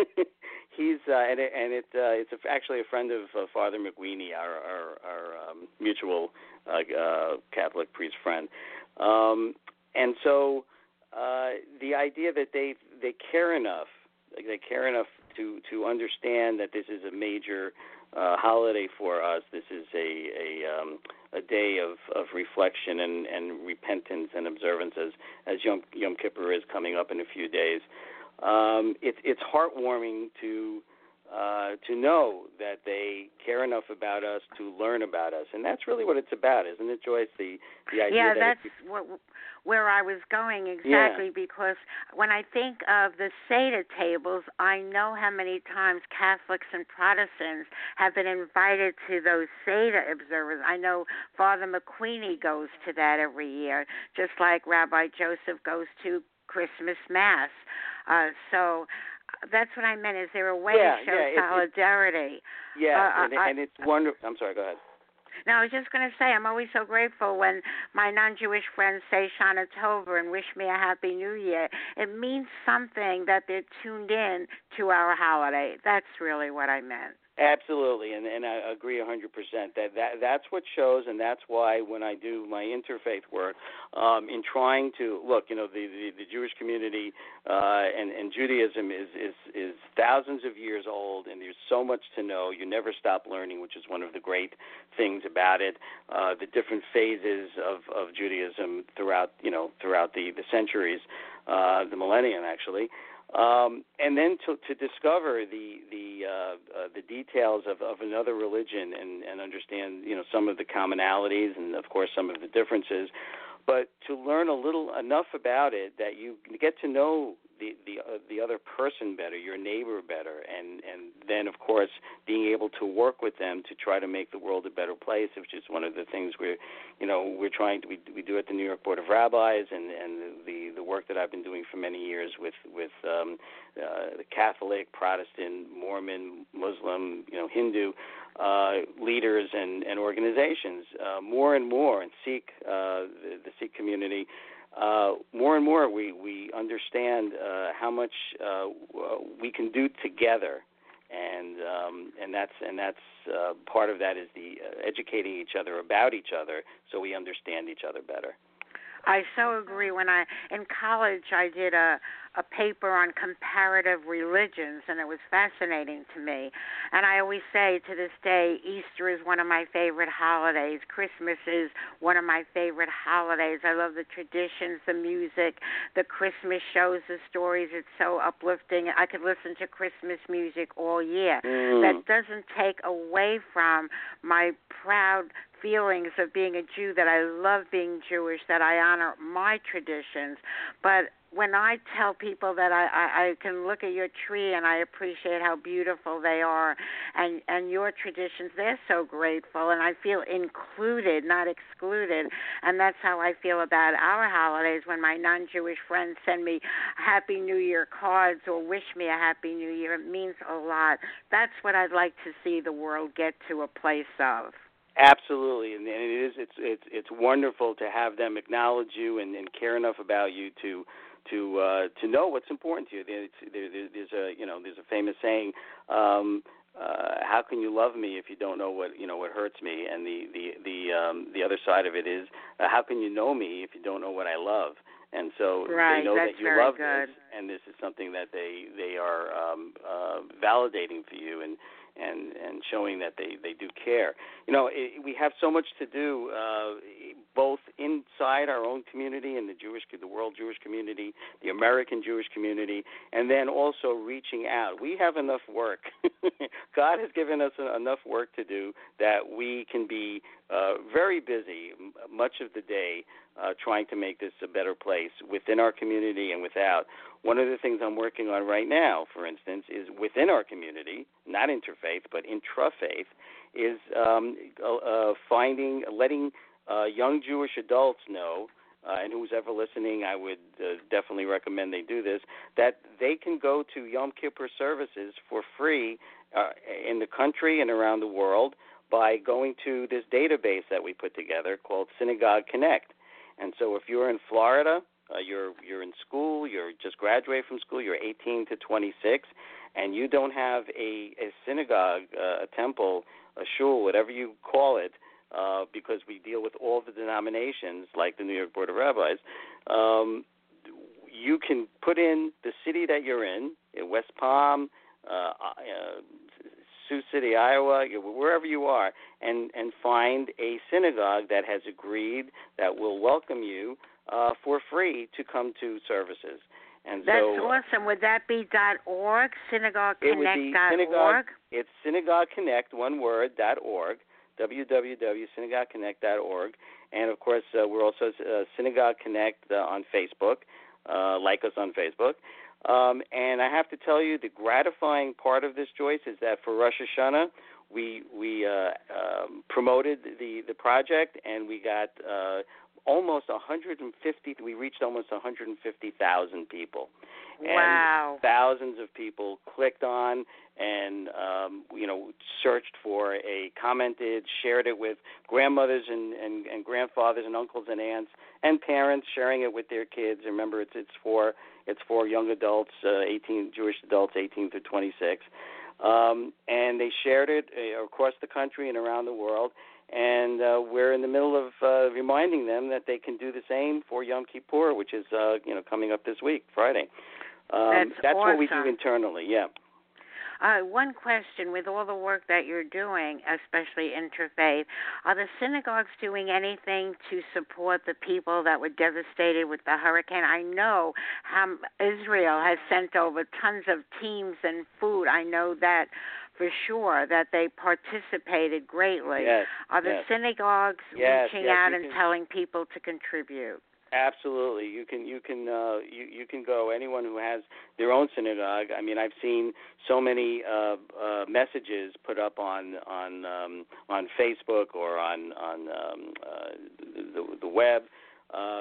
he's uh, and it, and it uh, it's a, actually a friend of uh, Father McWeeny, our our, our um, mutual uh, uh, Catholic priest friend, um, and so uh, the idea that they they care enough, they care enough to to understand that this is a major uh, holiday for us. This is a a, um, a day of, of reflection and, and repentance and observance as as Yom, Yom Kippur is coming up in a few days. Um, it's it's heartwarming to uh, to know that they care enough about us to learn about us, and that's really what it's about, isn't it, Joyce? The the idea yeah, that that's what, where I was going exactly. Yeah. Because when I think of the Seder tables, I know how many times Catholics and Protestants have been invited to those Seder observers. I know Father McQueenie goes to that every year, just like Rabbi Joseph goes to Christmas Mass. Uh, so that's what I meant. Is there a way yeah, to show yeah, solidarity? Yes, uh, and, I, and it's wonderful. I'm sorry, go ahead. No, I was just going to say, I'm always so grateful when my non-Jewish friends say Shana Tova and wish me a Happy New Year. It means something that they're tuned in to our holiday. That's really what I meant. Absolutely, and, and I agree one hundred percent. That, that that's what shows, and that's why when I do my interfaith work, um, in trying to look, you know, the, the, the Jewish community uh, and, and Judaism is, is is thousands of years old, and there's so much to know. You never stop learning, which is one of the great things about it. Uh, the different phases of, of Judaism throughout, you know, throughout the, the centuries, uh, the millennium, actually. Um, and then to, to discover the the uh, uh, the details of, of another religion and, and understand, you know, some of the commonalities and, of course, some of the differences, but to learn a little enough about it that you get to know the the uh, the other person better, your neighbor better, and, and then, of course, being able to work with them to try to make the world a better place, which is one of the things we're, you know, we're trying to, we, we do at the New York Board of Rabbis, and, and the, the work that I've been doing for many years with, with um, uh, the Catholic, Protestant, Mormon, Muslim, you know, Hindu uh, leaders and, and organizations, uh, more and more, and Sikh, uh, the, the Sikh community. Uh, more and more we, we understand uh, how much uh, we can do together, and um, and that's and that's uh, part of that is the uh, educating each other about each other so we understand each other better. I so agree. When I in college, I did a a paper on comparative religions, and it was fascinating to me. And I always say to this day, Easter is one of my favorite holidays. Christmas is one of my favorite holidays. I love the traditions, the music, the Christmas shows, the stories. It's so uplifting. I could listen to Christmas music all year. Mm. That doesn't take away from my proud feelings of being a Jew, that I love being Jewish, that I honor my traditions. But when I tell people that I, I, I can look at your tree and I appreciate how beautiful they are and, and your traditions, they're so grateful, and I feel included, not excluded. And that's how I feel about our holidays when my non-Jewish friends send me Happy New Year cards or wish me a Happy New Year. It means a lot. That's what I'd like to see the world get to a place of. Absolutely, and, and it is. It's it's it's wonderful to have them acknowledge you and, and care enough about you to to uh, to know what's important to you. There's, there, there's a you know there's a famous saying, um, uh, "How can you love me if you don't know what you know what hurts me?" And the the the um, the other side of it is, uh, "How can you know me if you don't know what I love?" And so right, they know that's that you very love good. this, and this is something that they they are um, uh, validating for you and. And, and showing that they, they do care. You know, it, we have so much to do, uh, both inside our own community and the Jewish, the world Jewish community, the American Jewish community, and then also reaching out. We have enough work. God has given us enough work to do that we can be uh, very busy much of the day uh, trying to make this a better place within our community and without. One of the things I'm working on right now, for instance, is within our community, not interfaith, but intrafaith, is um, uh, finding, letting uh, young Jewish adults know, uh, and who's ever listening, I would uh, definitely recommend they do this, that they can go to Yom Kippur services for free uh, in the country and around the world by going to this database that we put together called Synagogue Connect. And so if you're in Florida, Uh, you're you're in school, you're just graduated from school, you're eighteen to twenty-six, and you don't have a, a synagogue, uh, a temple, a shul, whatever you call it, uh, because we deal with all the denominations like the New York Board of Rabbis, um, you can put in the city that you're in, in West Palm, uh, uh, Sioux City, Iowa, wherever you are, and, and find a synagogue that has agreed that will welcome you Uh, for free to come to services. And That's so, awesome. Would that be .org, synagogue connect dot org? It would be synagogue, it's Synagogue Connect, one word, dot .org, w w w dot synagogue connect dot org. And, of course, uh, we're also uh, Synagogue Connect uh, on Facebook. Uh, like us on Facebook. Um, and I have to tell you, the gratifying part of this, Joyce, is that for Rosh Hashanah, we, we uh, um, promoted the, the project, and we got uh, almost one hundred fifty, we reached almost one hundred fifty thousand people. Wow. And thousands of people clicked on and, um, you know, searched for a, commented, shared it with grandmothers and, and, and grandfathers and uncles and aunts and parents, sharing it with their kids. Remember, it's it's for it's for young adults, uh, eighteen Jewish adults, eighteen through twenty-six. Um, and they shared it uh, across the country and around the world. And uh, we're in the middle of uh, reminding them that they can do the same for Yom Kippur, which is uh, you know coming up this week, Friday. Um, that's that's awesome. what we do internally, yeah. Uh, one question, with all the work that you're doing, especially interfaith, are the synagogues doing anything to support the people that were devastated with the hurricane? I know um, Israel has sent over tons of teams and food. I know that for sure, that they participated greatly. Yes, are the yes. synagogues yes, reaching yes, out and can... telling people to contribute? Absolutely, you can you can uh, you you can go. Anyone who has their own synagogue. I mean, I've seen so many uh, uh, messages put up on on um, on Facebook or on on um, uh, the, the web, uh,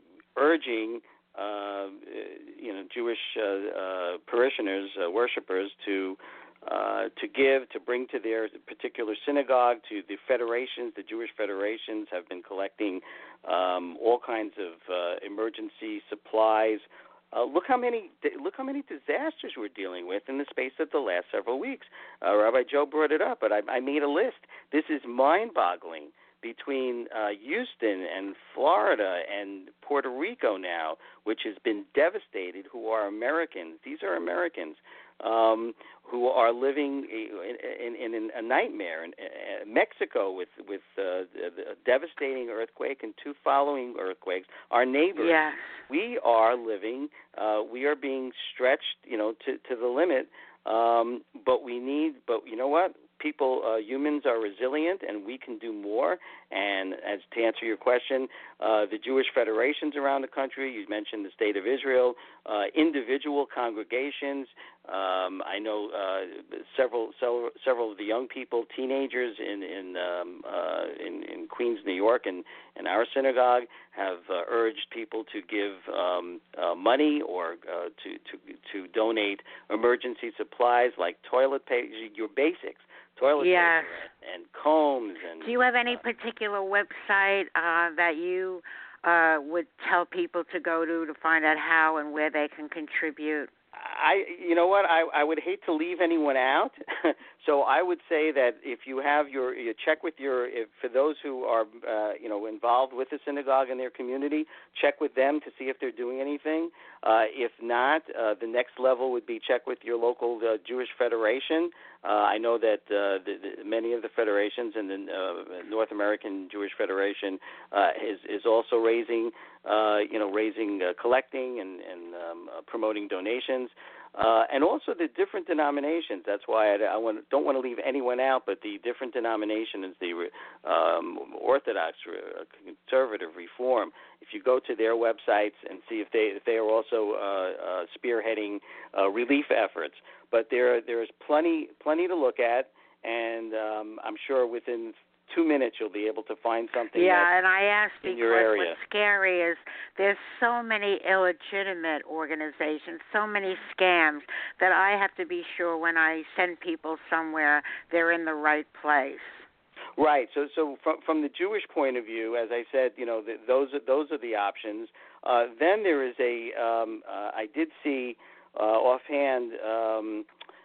urging uh, you know Jewish uh, uh, parishioners, uh, worshipers to. Uh, to give, to bring to their particular synagogue, to the federations. The Jewish federations have been collecting um, all kinds of uh, emergency supplies. Uh, look how many look how many disasters we're dealing with in the space of the last several weeks. Uh, Rabbi Joe brought it up, but I, I made a list. This is mind-boggling. Between uh, Houston and Florida and Puerto Rico now, which has been devastated, who are Americans. These are Americans. Um, who are living in, in, in a nightmare. In uh, Mexico, with with uh, a devastating earthquake and two following earthquakes, our neighbors. Yes. We are living. Uh, we are being stretched, you know, to to the limit. Um, but we need. But you know what? People, uh, humans are resilient, and we can do more. And as to answer your question, uh, the Jewish federations around the country, you mentioned the State of Israel, uh, individual congregations. Um, I know uh, several, several several of the young people, teenagers in in um, uh, in, in Queens, New York, and, and our synagogue have uh, urged people to give um, uh, money or uh, to, to to donate emergency supplies like toilet paper, your basics. Toilet yes. paper and combs. And do you have any uh, particular website uh, that you uh, would tell people to go to to find out how and where they can contribute? I, you know what, I, I would hate to leave anyone out, so I would say that if you have your, you check with your, if, for those who are, uh, you know, involved with the synagogue in their community, check with them to see if they're doing anything. Uh, if not, uh, the next level would be check with your local uh, Jewish federation. Uh, I know that uh, the, the, many of the federations and the uh, North American Jewish Federation uh, is is also raising, uh, you know, raising, uh, collecting and, and um, uh, promoting donations, uh, and also the different denominations. That's why I, I want, don't want to leave anyone out, but the different denominations, the um, Orthodox, uh, Conservative, Reform. If you go to their websites and see if they if they are also uh, uh, spearheading uh, relief efforts. But there, there's plenty, plenty to look at, and um, I'm sure within two minutes you'll be able to find something. Yeah, and I ask in because your area. What's scary is there's so many illegitimate organizations, so many scams that I have to be sure when I send people somewhere they're in the right place. Right. So, so from from the Jewish point of view, as I said, you know, the, those are those are the options. Uh, then there is a. Um, uh, I did see. Uh, offhand, um,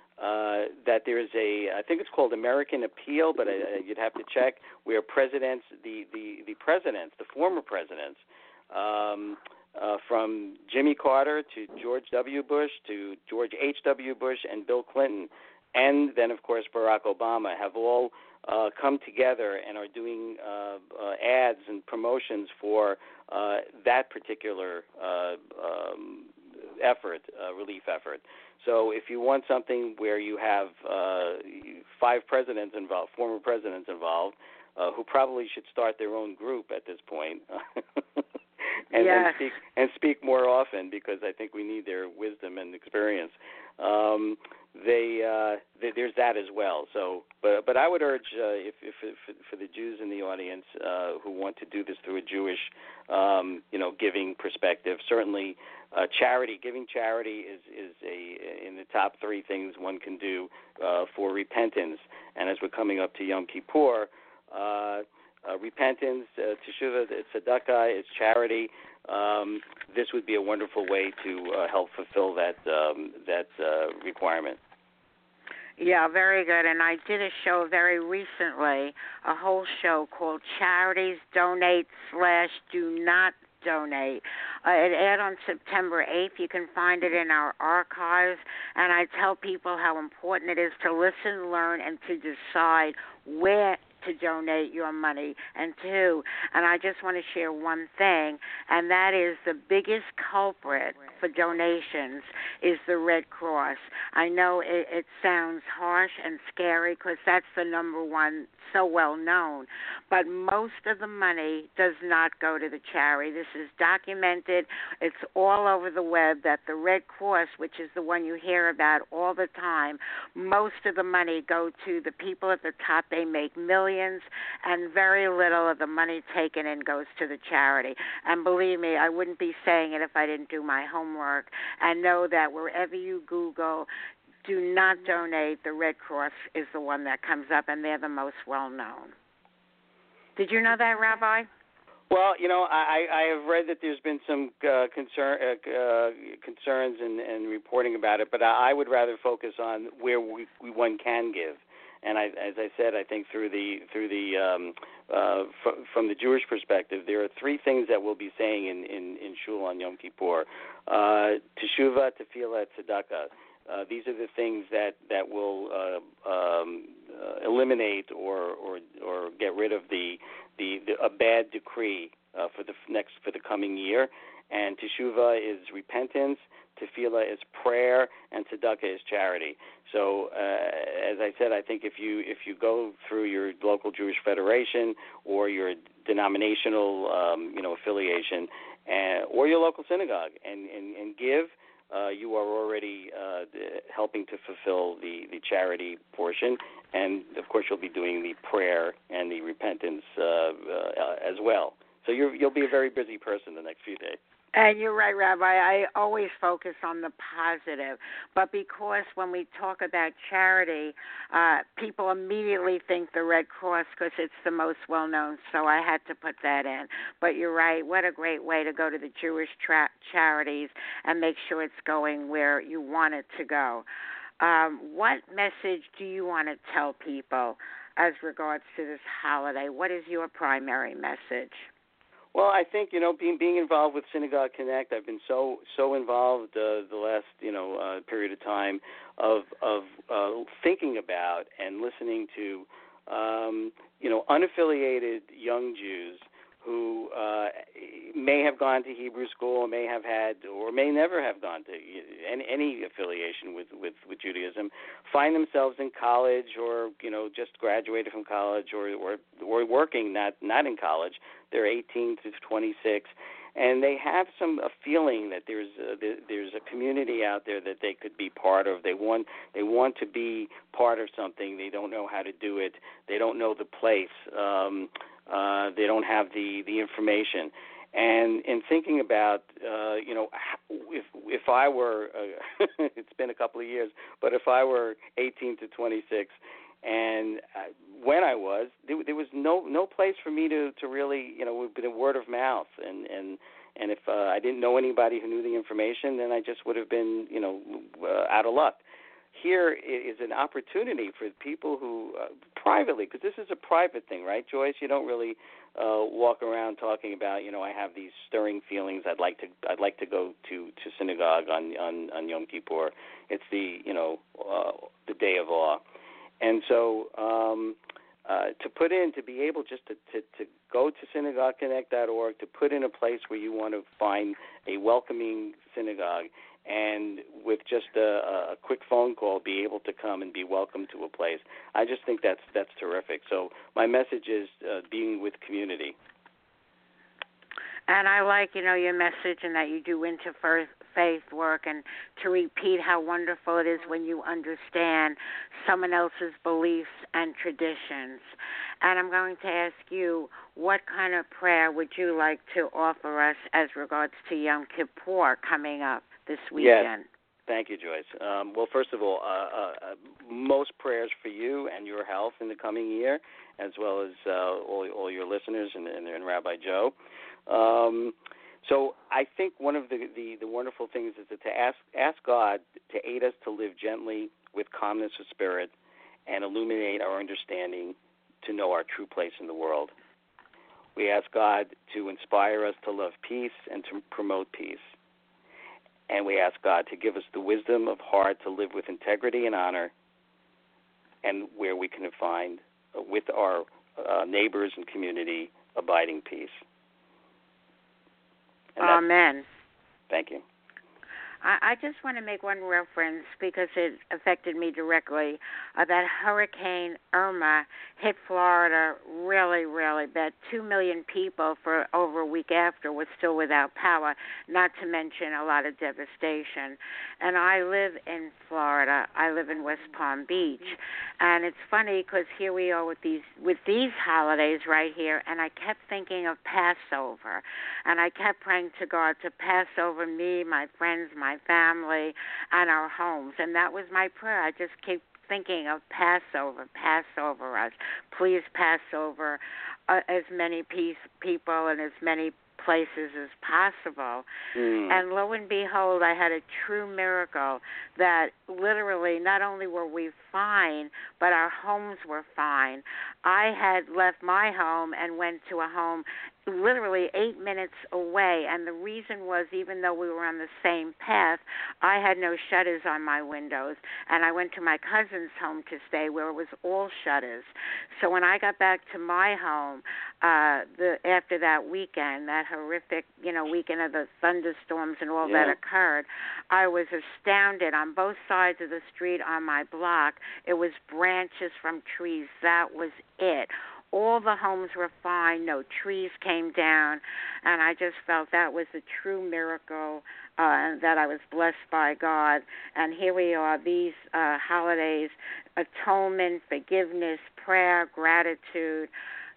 uh, that there is a, I think it's called American Appeal, but uh, you'd have to check, where presidents, the, the, the presidents, the former presidents, um, uh, from Jimmy Carter to George W. Bush to George H W. Bush and Bill Clinton, and then, of course, Barack Obama, have all uh, come together and are doing uh, uh, ads and promotions for uh, that particular uh, um effort, uh, relief effort. So if you want something where you have uh, five presidents involved, former presidents involved, uh, who probably should start their own group at this point, and, yes. and speak and speak more often, because I think we need their wisdom and experience. Um, they, uh, they there's that as well. So, but but I would urge uh, if, if, if for the Jews in the audience uh, who want to do this through a Jewish, um, you know, giving perspective, certainly. Uh, charity, giving charity is, is a in the top three things one can do uh, for repentance. And as we're coming up to Yom Kippur, uh, uh, repentance, uh, teshuvah, tzedakah, is charity. Um, this would be a wonderful way to uh, help fulfill that um, that uh, requirement. Yeah, very good. And I did a show very recently, a whole show called Charities Donate slash Do Not donate. Uh, it aired on September eighth. You can find it in our archives. And I tell people how important it is to listen, learn, and to decide where to donate your money and to. And I just want to share one thing, and that is the biggest culprit for donations is the Red Cross. I know it, it sounds harsh and scary because that's the number one, so well known, but most of the money does not go to the charity. This is documented. It's all over the web that the Red Cross, which is the one you hear about all the time, most of the money go to the people at the top. They make millions, and very little of the money taken in goes to the charity. And believe me, I wouldn't be saying it if I didn't do my homework and know that wherever you Google, do not donate, the Red Cross is the one that comes up, and they're the most well-known. Did you know that, Rabbi? Well, you know, I, I have read that there's been some uh, concern, uh, uh, concerns and, and reporting about it, but I, I would rather focus on where we, we one can give. And I, as I said, I think through the through the um, uh, f- from the Jewish perspective, there are three things that we'll be saying in, in, in Shul on Yom Kippur: uh, Teshuvah, Tefillah, Tzedakah. Uh, these are the things that that will uh, um, uh, eliminate or, or or get rid of the the, the a bad decree uh, for the next for the coming year. And Teshuvah is repentance, Tefillah is prayer, and Tzedakah is charity. So, uh, as I said, I think if you if you go through your local Jewish federation or your denominational um, you know affiliation, and, or your local synagogue, and, and, and give, uh, you are already uh, helping to fulfill the, the charity portion. And, of course, you'll be doing the prayer and the repentance uh, uh, as well. So you're, you'll be a very busy person the next few days. And you're right, Rabbi. I always focus on the positive. But because when we talk about charity, uh, people immediately think the Red Cross because it's the most well-known, so I had to put that in. But you're right. What a great way to go to the Jewish tra- charities and make sure it's going where you want it to go. Um, what message do you want to tell people as regards to this holiday? What is your primary message? Well, I think, you know, being being involved with Synagogue Connect, I've been so so involved uh, the last, you know, uh, period of time of of uh, thinking about and listening to, um, you know, unaffiliated young Jews who uh, may have gone to Hebrew school, or may have had, or may never have gone to any, any affiliation with, with, with Judaism, find themselves in college, or you know, just graduated from college, or or, or working, not not in college. They're eighteen to twenty-six, and they have some a feeling that there's a, there's a community out there that they could be part of. They want they want to be part of something. They don't know how to do it. They don't know the place. Um, Uh, they don't have the, the information. And in thinking about, uh, you know, if if I were, uh, it's been a couple of years, but if I were eighteen to twenty-six, and uh, when I was, there, there was no no place for me to, to really, you know, it would be the word of mouth. And, and, and if uh, I didn't know anybody who knew the information, then I just would have been, you know, uh, out of luck. Here is an opportunity for people who uh, privately, because this is a private thing, right, Joyce? You don't really uh, walk around talking about, you know, I have these stirring feelings. I'd like to, I'd like to go to, to synagogue on, on on Yom Kippur. It's the, you know, uh, the day of awe, and so um, uh, to put in, to be able just to, to, to go to synagogue connect dot org, to put in a place where you want to find a welcoming synagogue. And with just a, a quick phone call, be able to come and be welcome to a place. I just think that's that's terrific. So my message is uh, being with community. And I like, you know, your message and that you do interfaith work, and to repeat how wonderful it is when you understand someone else's beliefs and traditions. And I'm going to ask you, what kind of prayer would you like to offer us as regards to Yom Kippur coming up this weekend? Yes. Thank you, Joyce. Um, well, first of all, uh, uh, most prayers for you and your health in the coming year, as well as uh, all, all your listeners and, and, and Rabbi Joe. Um, so I think one of the, the, the wonderful things is that to ask ask God to aid us to live gently with calmness of spirit and illuminate our understanding to know our true place in the world. We ask God to inspire us to love peace and to promote peace. And we ask God to give us the wisdom of heart to live with integrity and honor, and where we can find, uh, with our uh, neighbors and community, abiding peace. And Amen. Thank you. I, I just want to make one reference because it affected me directly. Uh, that Hurricane Irma hit Florida really, really bad. Two million people for over a week after were still without power, not to mention a lot of devastation. And I live in Florida. I live in West Palm Beach. And it's funny because here we are with these with these holidays right here, and I kept thinking of Passover. And I kept praying to God to pass over me, my friends, my family, and our homes. And that was my prayer. I just kept thinking of Passover, pass over us. Please pass over uh, as many peace, people and as many places as possible. Mm. And lo and behold, I had a true miracle that literally not only were we fine, but our homes were fine. I had left my home and went to a home literally eight minutes away, and the reason was, even though we were on the same path, I had no shutters on my windows, and I went to my cousin's home to stay where it was all shutters. So when I got back to my home, uh, the after that weekend, that horrific, you know, weekend of the thunderstorms and all yeah. that occurred, I was astounded. On both sides of the street on my block, it was branches from trees. That was it. All the homes were fine. No trees came down. And I just felt that was a true miracle, uh, and that I was blessed by God. And here we are, these uh, holidays, atonement, forgiveness, prayer, gratitude.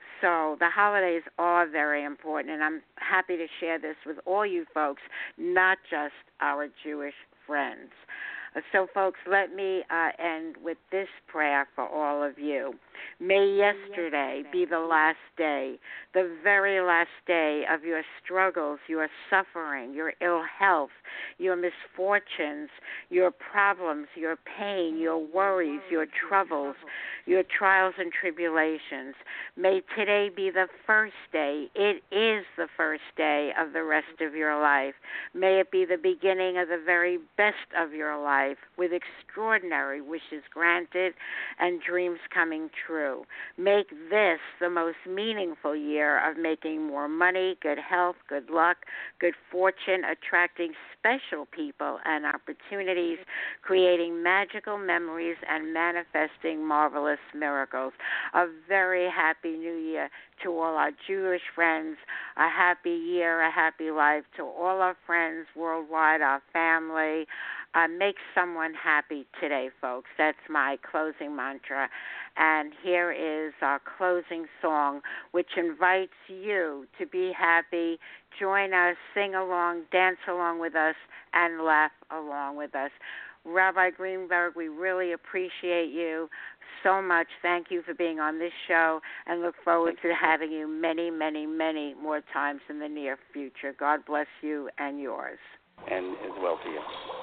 So the holidays are very important, and I'm happy to share this with all you folks, not just our Jewish friends. So, folks, let me uh, end with this prayer for all of you. May yesterday be the last day, the very last day of your struggles, your suffering, your ill health, your misfortunes, your problems, your pain, your worries, your troubles, your trials and tribulations. May today be the first day. It is the first day of the rest of your life. May it be the beginning of the very best of your life, with extraordinary wishes granted and dreams coming true. Make this the most meaningful year of making more money, good health, good luck, good fortune, attracting special people and opportunities, creating magical memories, and manifesting marvelous miracles. A very happy New Year to all our Jewish friends, a happy year, a happy life to all our friends worldwide, our family. Uh, make someone happy today, folks. That's my closing mantra. And here is our closing song, which invites you to be happy, join us, sing along, dance along with us, and laugh along with us. Rabbi Greenberg, we really appreciate you so much. Thank you for being on this show, and look forward to having you many, many, many more times in the near future. God bless you and yours. And as well to you.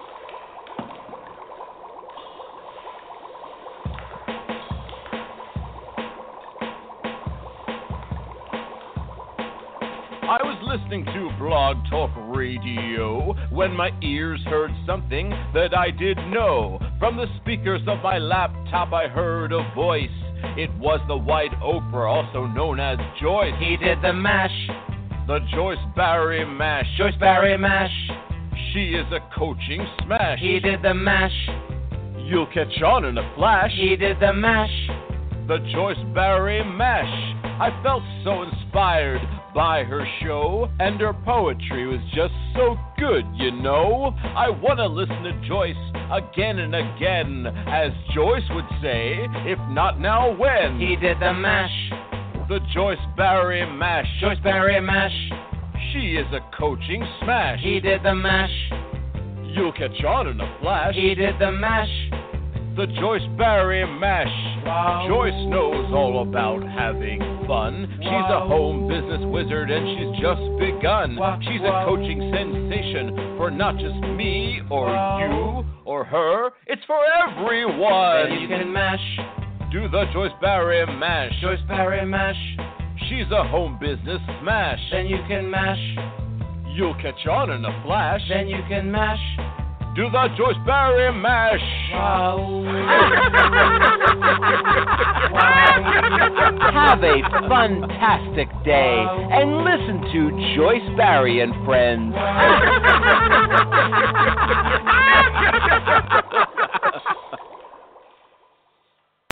I was listening to Blog Talk Radio when my ears heard something that I didn't know. From the speakers of my laptop I heard a voice. It was the White Oprah, also known as Joyce. He did the mash, the Joyce Barry Mash. Joyce Barry mash. She is a coaching smash. He did the mash, You'll catch on in a flash. he did the mash. The Joyce Barry Mash. I felt so inspired by her show, and her poetry was just so good, you know. I want to listen to Joyce again and again, as Joyce would say, if not now, when? He did the mash, The Joyce Barry Mash. Joyce Barry mash. She is a coaching smash. He did the mash, You'll catch on in a flash. he did the mash. The Joyce Barry Mash. Wow. Joyce knows all about having fun. She's a Wow. home business wizard, and she's just begun. Wow. She's Wow. a coaching sensation for not just me or Wow. you or her. It's for everyone. Then you can mash, Do the Joyce Barry Mash. Joyce Barry mash. she's a home business smash. Then you can mash. You'll catch on in a flash. Then you can mash. Do the Joyce Barry mash. Wow. Have a fantastic day and listen to Joyce Barry and Friends.